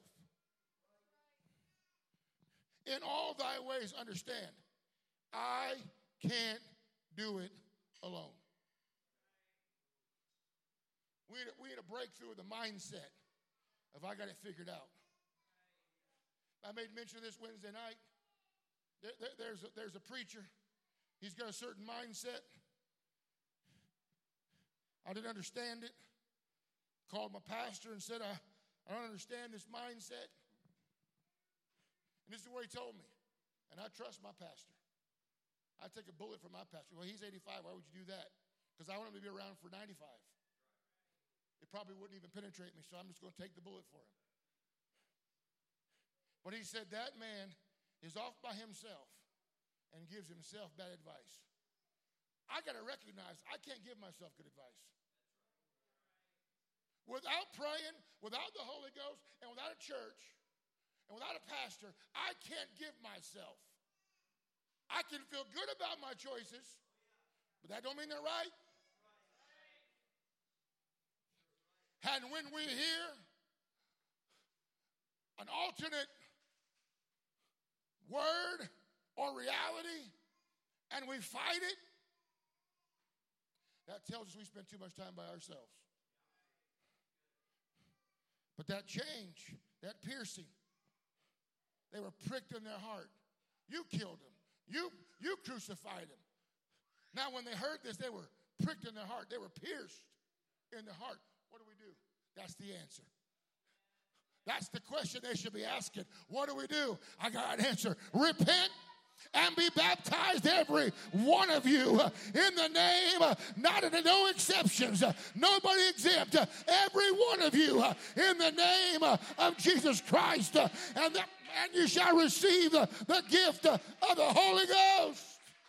In all thy ways, understand, I can't do it alone. We need, a, we need a breakthrough of the mindset of I got it figured out. I made mention of this Wednesday night. There, there, there's, a, there's a preacher. He's got a certain mindset. I didn't understand it. Called my pastor and said, I, I don't understand this mindset. And this is what he told me. And I trust my pastor. I take a bullet for my pastor. Well, he's eighty-five. Why would you do that? Because I want him to be around for ninety-five. It probably wouldn't even penetrate me, so I'm just going to take the bullet for him. But he said that man is off by himself and gives himself bad advice. I got to recognize I can't give myself good advice. Without praying, without the Holy Ghost, and without a church, and without a pastor, I can't give myself. I can feel good about my choices, but that don't mean they're right. And when we hear an alternate word or reality, and we fight it, that tells us we spend too much time by ourselves. But that change, that piercing, they were pricked in their heart. You killed him. You, you crucified him. Now, when they heard this, they were pricked in their heart. They were pierced in their heart. What do we do? That's the answer. That's the question they should be asking. What do we do? I got an answer. Repent and be baptized, every one of you, uh, in the name, uh, not in no exceptions, uh, nobody exempt, uh, every one of you, uh, in the name uh, of Jesus Christ, uh, and, the, and you shall receive uh, the gift uh, of the Holy Ghost.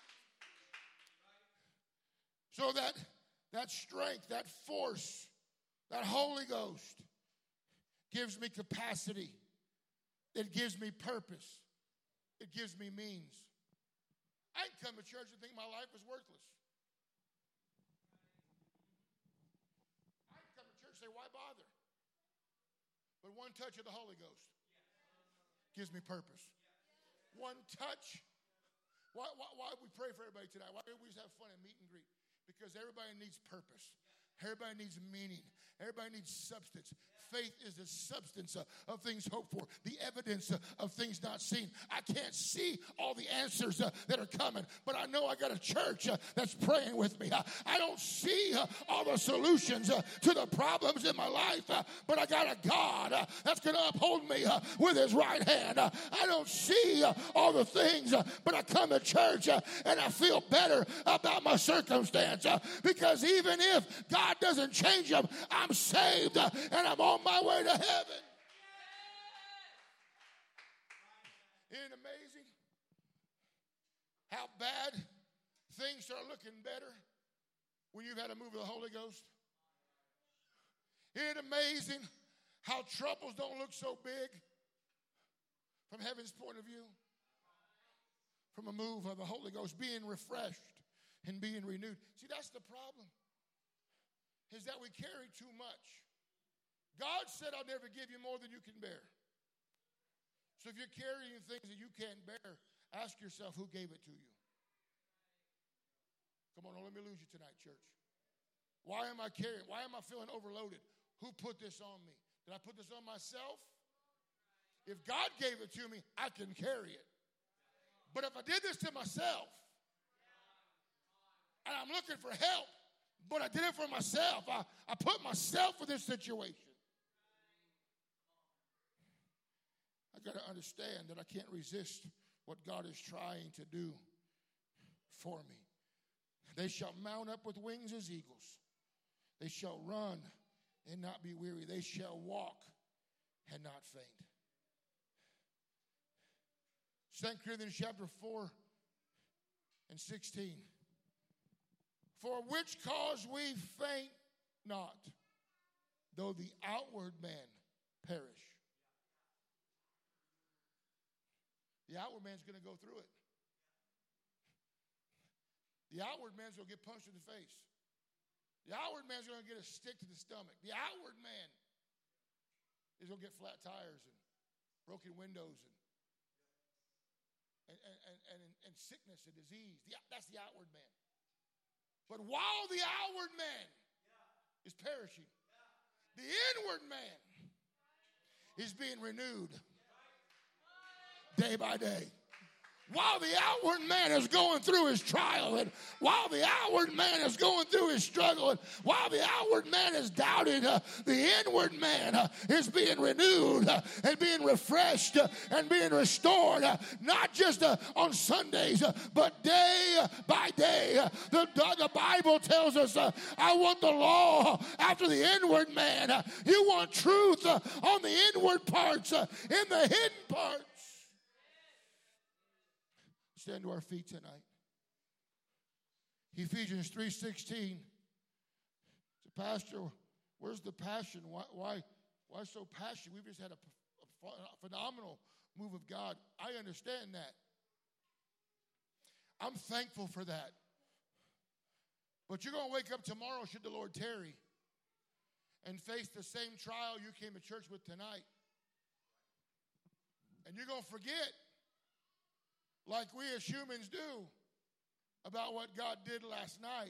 So that, that strength, that force, that Holy Ghost gives me capacity. It gives me purpose. It gives me means. I can come to church and think my life is worthless. I can come to church and say, why bother? But one touch of the Holy Ghost gives me purpose. One touch. Why, why, why we pray for everybody tonight? Why do we just have fun and meet and greet? Because everybody needs purpose. Everybody needs meaning. Everybody needs substance. Faith is the substance uh, of things hoped for, the evidence uh, of things not seen. I can't see all the answers uh, that are coming, but I know I got a church uh, that's praying with me. Uh, I don't see uh, all the solutions uh, to the problems in my life, uh, but I got a God uh, that's going to uphold me uh, with his right hand. Uh, I don't see uh, all the things, uh, but I come to church uh, and I feel better about my circumstance uh, because even if God doesn't change them, I'm saved uh, and I'm on my way to heaven. Isn't it amazing how bad things start looking better when you've had a move of the Holy Ghost? Isn't it amazing how troubles don't look so big from heaven's point of view? From a move of the Holy Ghost, being refreshed and being renewed. See, that's the problem, is that we carry too much. God said, I'll never give you more than you can bear. So if you're carrying things that you can't bear, ask yourself, who gave it to you? Come on, don't let me lose you tonight, church. Why am I carrying? Why am I feeling overloaded? Who put this on me? Did I put this on myself? If God gave it to me, I can carry it. But if I did this to myself, and I'm looking for help, but I did it for myself, I, I put myself in this situation. I got to understand that I can't resist what God is trying to do for me. They shall mount up with wings as eagles. They shall run and not be weary. They shall walk and not faint. Second Corinthians chapter four and sixteen. For which cause we faint not, though the outward man perish. The outward man's going to go through it. The outward man's going to get punched in the face. The outward man's going to get a stick to the stomach. The outward man is going to get flat tires and broken windows and, and, and, and, and sickness and disease. The, that's the outward man. But while the outward man is perishing, the inward man is being renewed day by day. While the outward man is going through his trial, and while the outward man is going through his struggle, and while the outward man is doubted, uh, the inward man uh, is being renewed uh, and being refreshed uh, and being restored, uh, not just uh, on Sundays, uh, but day by day. Uh, the, the Bible tells us, uh, I want the law after the inward man. Uh, you want truth uh, on the inward parts, uh, in the hidden parts. Stand to our feet tonight. Ephesians three sixteen. Pastor, where's the passion? Why, why, why so passionate? We've just had a, a, a phenomenal move of God. I understand that. I'm thankful for that. But you're going to wake up tomorrow, should the Lord tarry, and face the same trial you came to church with tonight. And you're going to forget, like we as humans do, about what God did last night.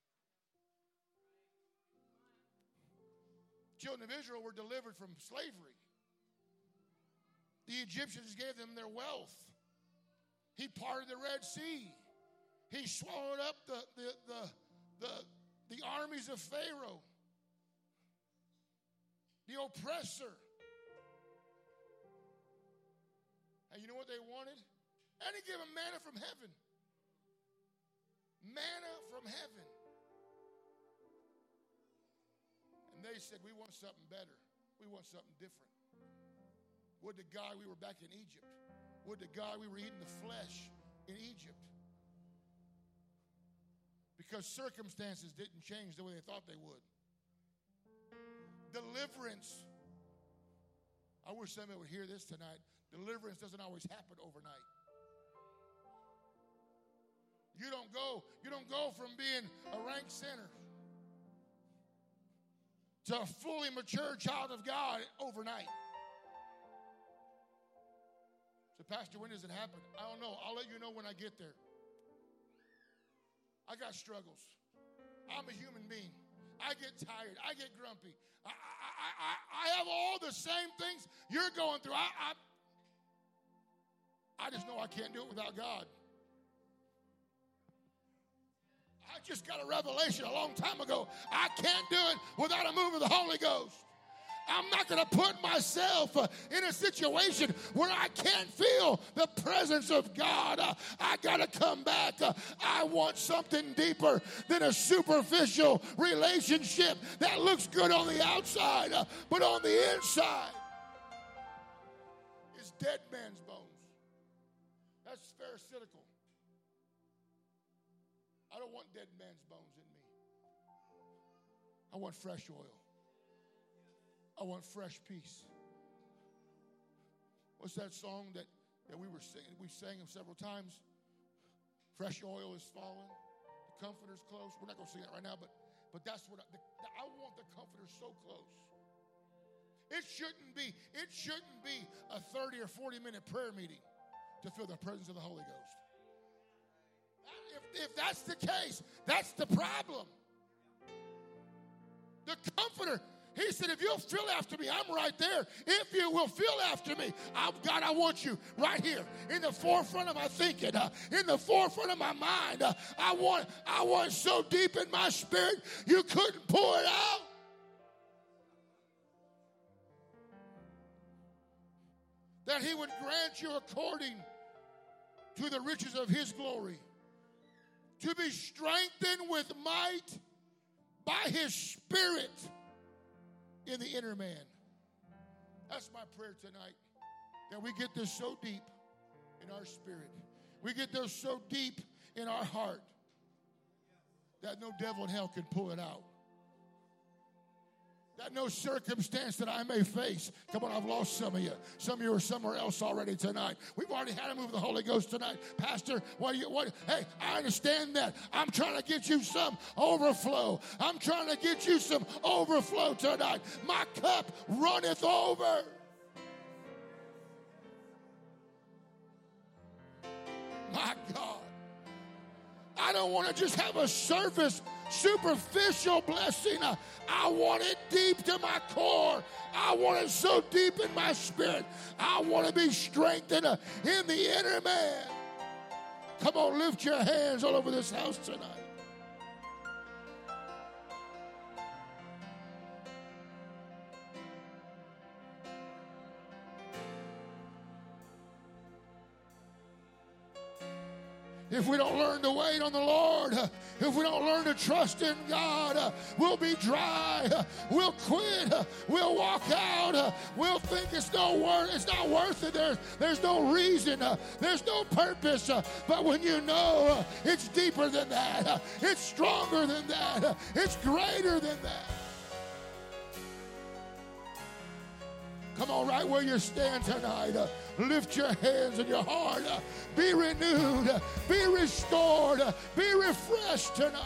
Children of Israel were delivered from slavery. The Egyptians gave them their wealth. He parted the Red Sea. He swallowed up the, the, the, the, the armies of Pharaoh, the oppressor. And you know what they wanted? And he gave them manna from heaven. Manna from heaven. And they said, we want something better. We want something different. Would to God we were back in Egypt. Would to God we were eating the flesh in Egypt. Because circumstances didn't change the way they thought they would. Deliverance. I wish somebody would hear this tonight. Deliverance doesn't always happen overnight. You don't go, you don't go from being a ranked sinner to a fully mature child of God overnight. So, Pastor, when does it happen? I don't know. I'll let you know when I get there. I got struggles. I'm a human being. I get tired. I get grumpy. I, I, I, I have all the same things you're going through. I, I, I just know I can't do it without God. I just got a revelation a long time ago. I can't do it without a move of the Holy Ghost. I'm not going to put myself uh, in a situation where I can't feel the presence of God. Uh, I got to come back. Uh, I want something deeper than a superficial relationship that looks good on the outside, uh, but on the inside is dead man's bones. That's pharisaical. I don't want dead man's bones in me. I want fresh oil. I want fresh peace. What's that song that, that we were singing? We sang them several times. Fresh oil is falling. The comforter's close. We're not going to sing that right now, but, but that's what I, the, I want the comforter so close. It shouldn't be, it shouldn't be a thirty or forty minute prayer meeting to feel the presence of the Holy Ghost. If, if that's the case, that's the problem. The comforter, he said, if you'll feel after me, I'm right there. If you will feel after me, I'm, God, I want you right here in the forefront of my thinking, uh, in the forefront of my mind. Uh, I want, I want so deep in my spirit, you couldn't pull it out. That he would grant you according to the riches of his glory, to be strengthened with might by his Spirit in the inner man. That's my prayer tonight, that we get this so deep in our spirit. We get this so deep in our heart that no devil in hell can pull it out. That no circumstance that I may face. Come on, I've lost some of you. Some of you are somewhere else already tonight. We've already had a move of the Holy Ghost tonight. Pastor, what do you, what? Hey, I understand that. I'm trying to get you some overflow. I'm trying to get you some overflow tonight. My cup runneth over. My God. I don't want to just have a surface, superficial blessing. I want it deep to my core. I want it so deep in my spirit. I want to be strengthened in the inner man. Come on, lift your hands all over this house tonight. If we don't learn to wait on the Lord, if we don't learn to trust in God, we'll be dry, we'll quit, we'll walk out, we'll think it's no worth, it's not worth it, there's, there's no reason, there's no purpose. But when you know it's deeper than that, it's stronger than that, it's greater than that. Come on, right where you stand tonight. Uh, lift your hands and your heart. Uh, be renewed. Uh, be restored. Uh, be refreshed tonight.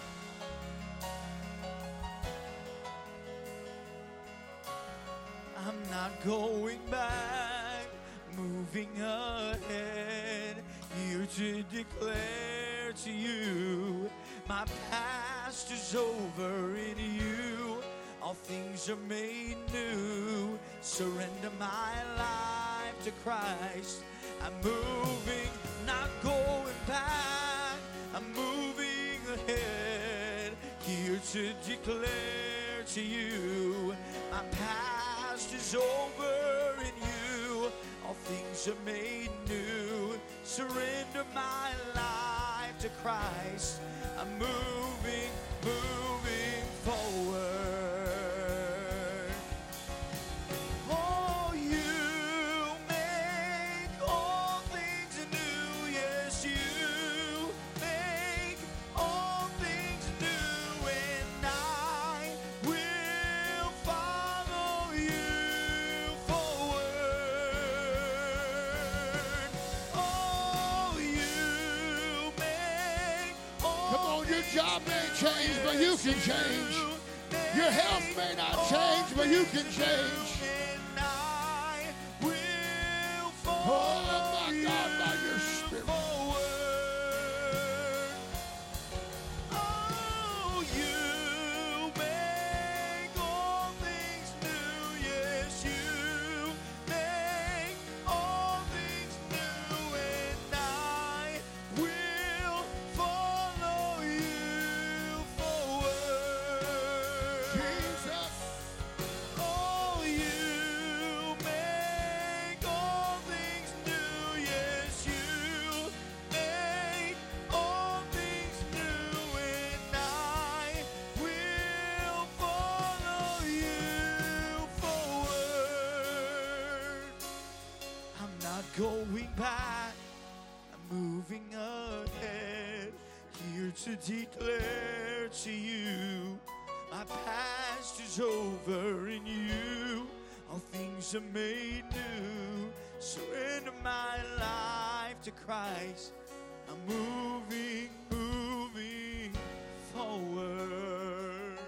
I'm not going back, moving ahead, here to declare to you, my past is over in you. All things are made new. Surrender my life to Christ. I'm moving, not going back. I'm moving ahead, here to declare to you, my past is over in you. all things are made new. Surrender my life to Christ. I'm moving, moving forward. Oh, you make all things new. Yes, you make all things new, and I will follow you forward. Oh, you make all Come on, your job may change, but you can change. Your health may not change, but you can change. and I will Oh, follow my God, by your Spirit. forward. Oh, you make all things new. Yes, you make all things new, and I will follow you forward. Jesus. Oh, you make all things new. Yes, you make all things new, and I will follow you forward. I'm not going back. I'm moving ahead, here to declare to you my past is over in you. All things are made new. Surrender my life to Christ. I'm moving, moving forward.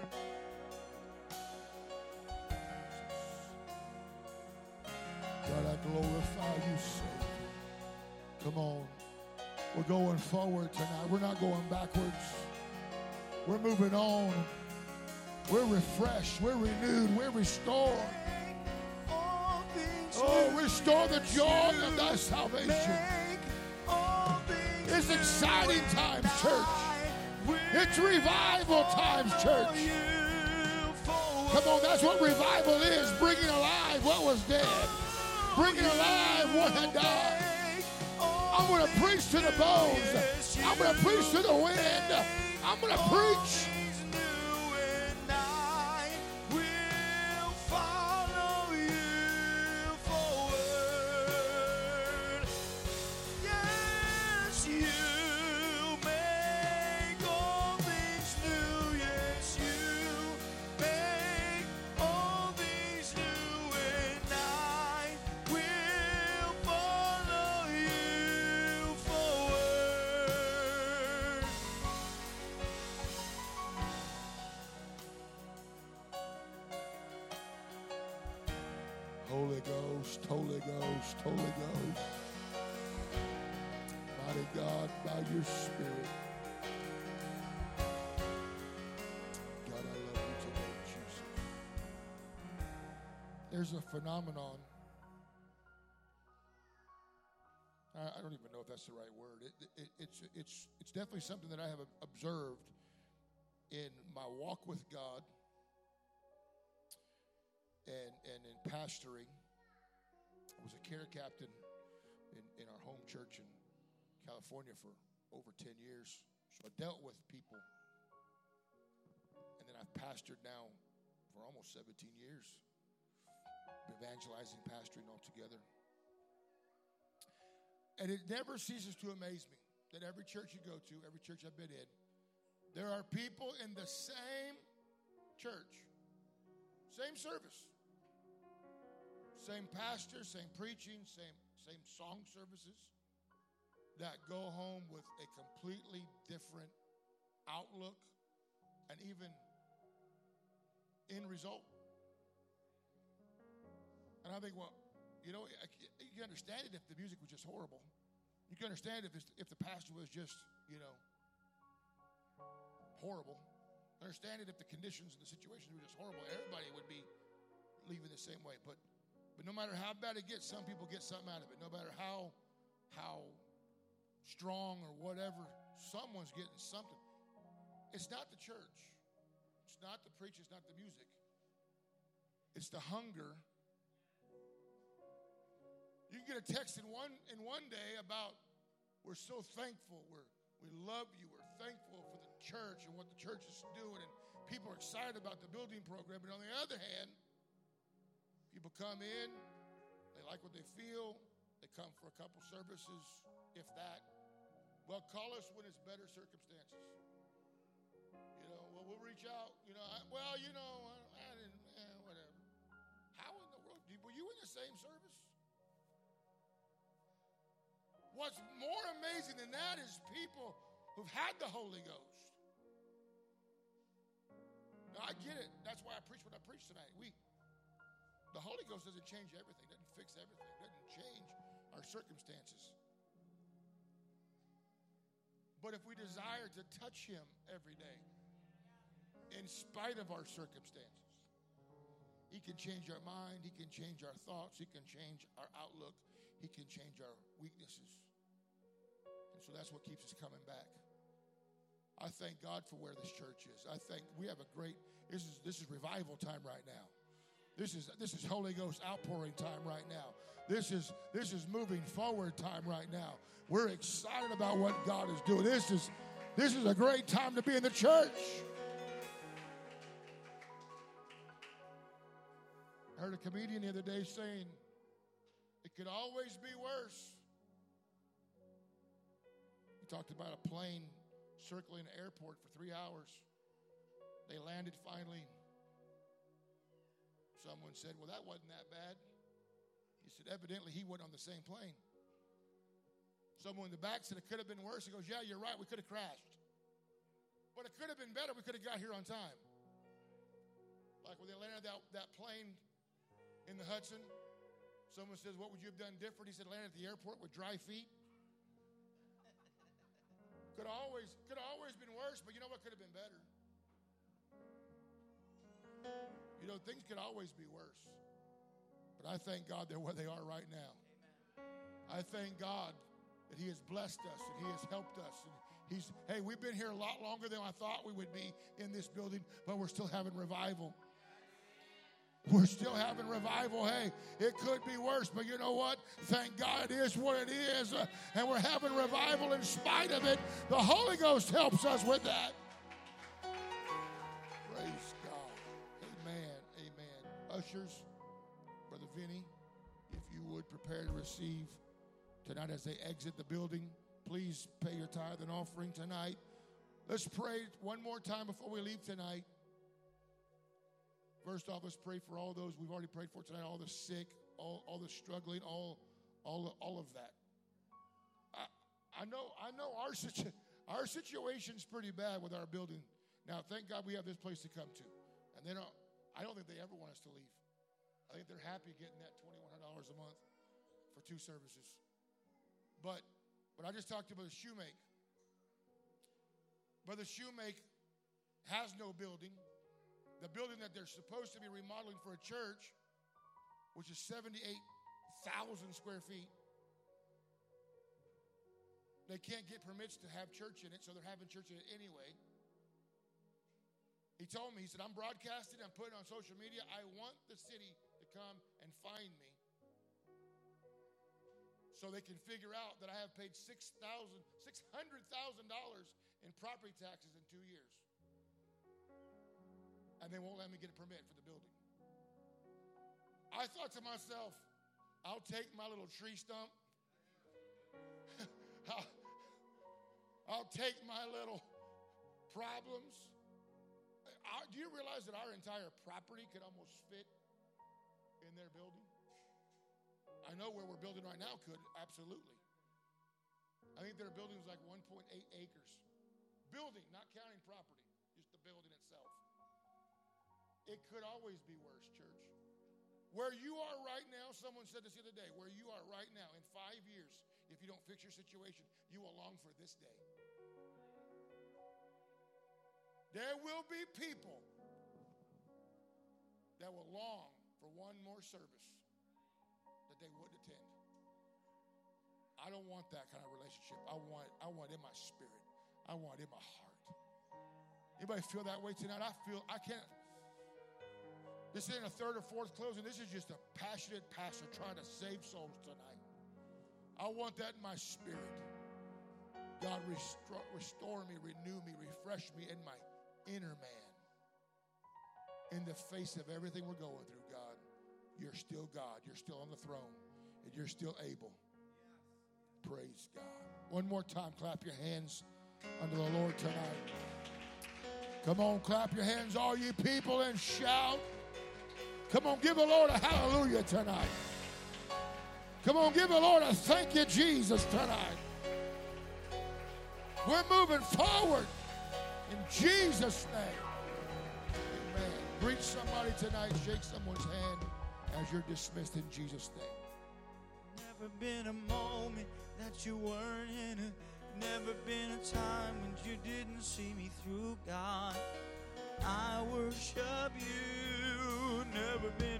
God, I glorify you, Savior. Come on. We're going forward tonight. We're not going backwards. We're moving on. We're refreshed. We're renewed. We're restored. All things Oh, new. restore the joy of thy salvation. Make all things It's new, exciting and times, I church. will It's revival times, follow church. you forward. Come on, that's what revival is. Bringing alive what was dead. Bringing alive what had died. I'm going to preach to the bones. I'm going to preach to the wind. I'm going to preach. Holy Ghost, Holy Ghost, Holy Ghost. Mighty God, by your Spirit. God, I love you today, Jesus. There's a phenomenon. I, I don't even know if that's the right word. It, it, it's, it's, it's definitely something that I have observed in my walk with God. And, and in pastoring. I was a care captain in, in our home church in California for over ten years. So I dealt with people. And then I've pastored now for almost seventeen years. Evangelizing, pastoring all together. And it never ceases to amaze me that every church you go to, every church I've been in, there are people in the same church, same service. Same pastor, same preaching, same, same song services that go home with a completely different outlook and even end result. And I think, well, you know, you can understand it if the music was just horrible. You can understand if, it's, if the pastor was just, you know, horrible. Understand it if the conditions and the situations were just horrible. Everybody would be leaving the same way. But But no matter how bad it gets, some people get something out of it. No matter how how strong or whatever, someone's getting something. It's not the church. It's not the preaching. It's not the music. It's the hunger You can get a text in one in one day about, we're so thankful, we're we love you, we're thankful for the church and what the church is doing, and people are excited about the building program. But on the other hand, people come in, they like what they feel, they come for a couple services, if that. Well, call us when it's better circumstances. You know, well, we'll reach out. You know, I, well, you know, I, I didn't, eh, whatever. How in the world? Were you in the same service? What's more amazing than that is people who've had the Holy Ghost. Now, I get it. That's why I preach what I preach tonight. We, the Holy Ghost doesn't change everything, doesn't fix everything, doesn't change our circumstances. But if we desire to touch him every day, in spite of our circumstances, he can change our mind, he can change our thoughts, he can change our outlook, he can change our weaknesses. And so that's what keeps us coming back. I thank God for where this church is. I think we have a great, this is this is revival time right now. This is this is Holy Ghost outpouring time right now. This is this is moving forward time right now. We're excited about what God is doing. This is this is a great time to be in the church. I heard a comedian the other day saying, it could always be worse. He talked about a plane circling an airport for three hours. They landed finally. Someone said, well, that wasn't that bad. He said, evidently he wasn't on the same plane. Someone in the back said, it could have been worse. He goes, yeah, you're right, we could have crashed. But it could have been better, we could have got here on time. Like when they landed that, that plane in the Hudson, someone says, what would you have done different? He said, landed at the airport with dry feet. Could have always, could have always been worse, but you know what could have been better? You know, things could always be worse. But I thank God they're where they are right now. Amen. I thank God that he has blessed us and he has helped us. And he's, hey, we've been here a lot longer than I thought we would be in this building, but we're still having revival. We're still having revival. Hey, it could be worse, but you know what? Thank God it is what it is. Uh, and we're having revival in spite of it. The Holy Ghost helps us with that. Praise God. Amen. Amen. Ushers, Brother Vinny, if you would prepare to receive tonight as they exit the building. Please pay your tithe and offering tonight. Let's pray one more time before we leave tonight. First off, let's pray for all those we've already prayed for tonight, all the sick, all, all the struggling, all, all, all of that. I, I know, I know our situ- our situation's pretty bad with our building. Now, thank God we have this place to come to, and they don't. I don't think they ever want us to leave. I think they're happy getting that twenty-one hundred dollars a month for two services. But, but I just talked to Brother Shoemake. Brother Shoemake has no building. The building that they're supposed to be remodeling for a church, which is seventy-eight thousand square feet, they can't get permits to have church in it, so they're having church in it anyway. He told me, he said, I'm broadcasting, I'm putting it on social media. I want the city to come and find me so they can figure out that I have paid six hundred thousand dollars in property taxes in two years. And they won't let me get a permit for the building. I thought to myself, I'll take my little tree stump. I'll, I'll take my little problems. Our, do you realize that our entire property could almost fit in their building? I know where we're building right now could, absolutely. I think their building is like one point eight acres. Building, not counting property, just the building itself. It could always be worse, church. Where you are right now, someone said this the other day, where you are right now, in five years, if you don't fix your situation, you will long for this day. There will be people that will long for one more service that they wouldn't attend. I don't want that kind of relationship. I want, I want it in my spirit. I want it in my heart. Anybody feel that way tonight? I feel, I can't. This isn't a third or fourth closing. This is just a passionate pastor trying to save souls tonight. I want that in my spirit. God, restore, restore me, renew me, refresh me in my inner man. In the face of everything we're going through, God, you're still God. You're still on the throne, and you're still able. Praise God. One more time, clap your hands unto the Lord tonight. Come on, clap your hands, all you people, and shout. Come on, give the Lord a hallelujah tonight. Come on, give the Lord a thank you, Jesus, tonight. We're moving forward in Jesus' name. Amen. Greet somebody tonight. Shake someone's hand as you're dismissed in Jesus' name. Never been a moment that you weren't in it. Never been a time when you didn't see me through, God. I worship you. Never been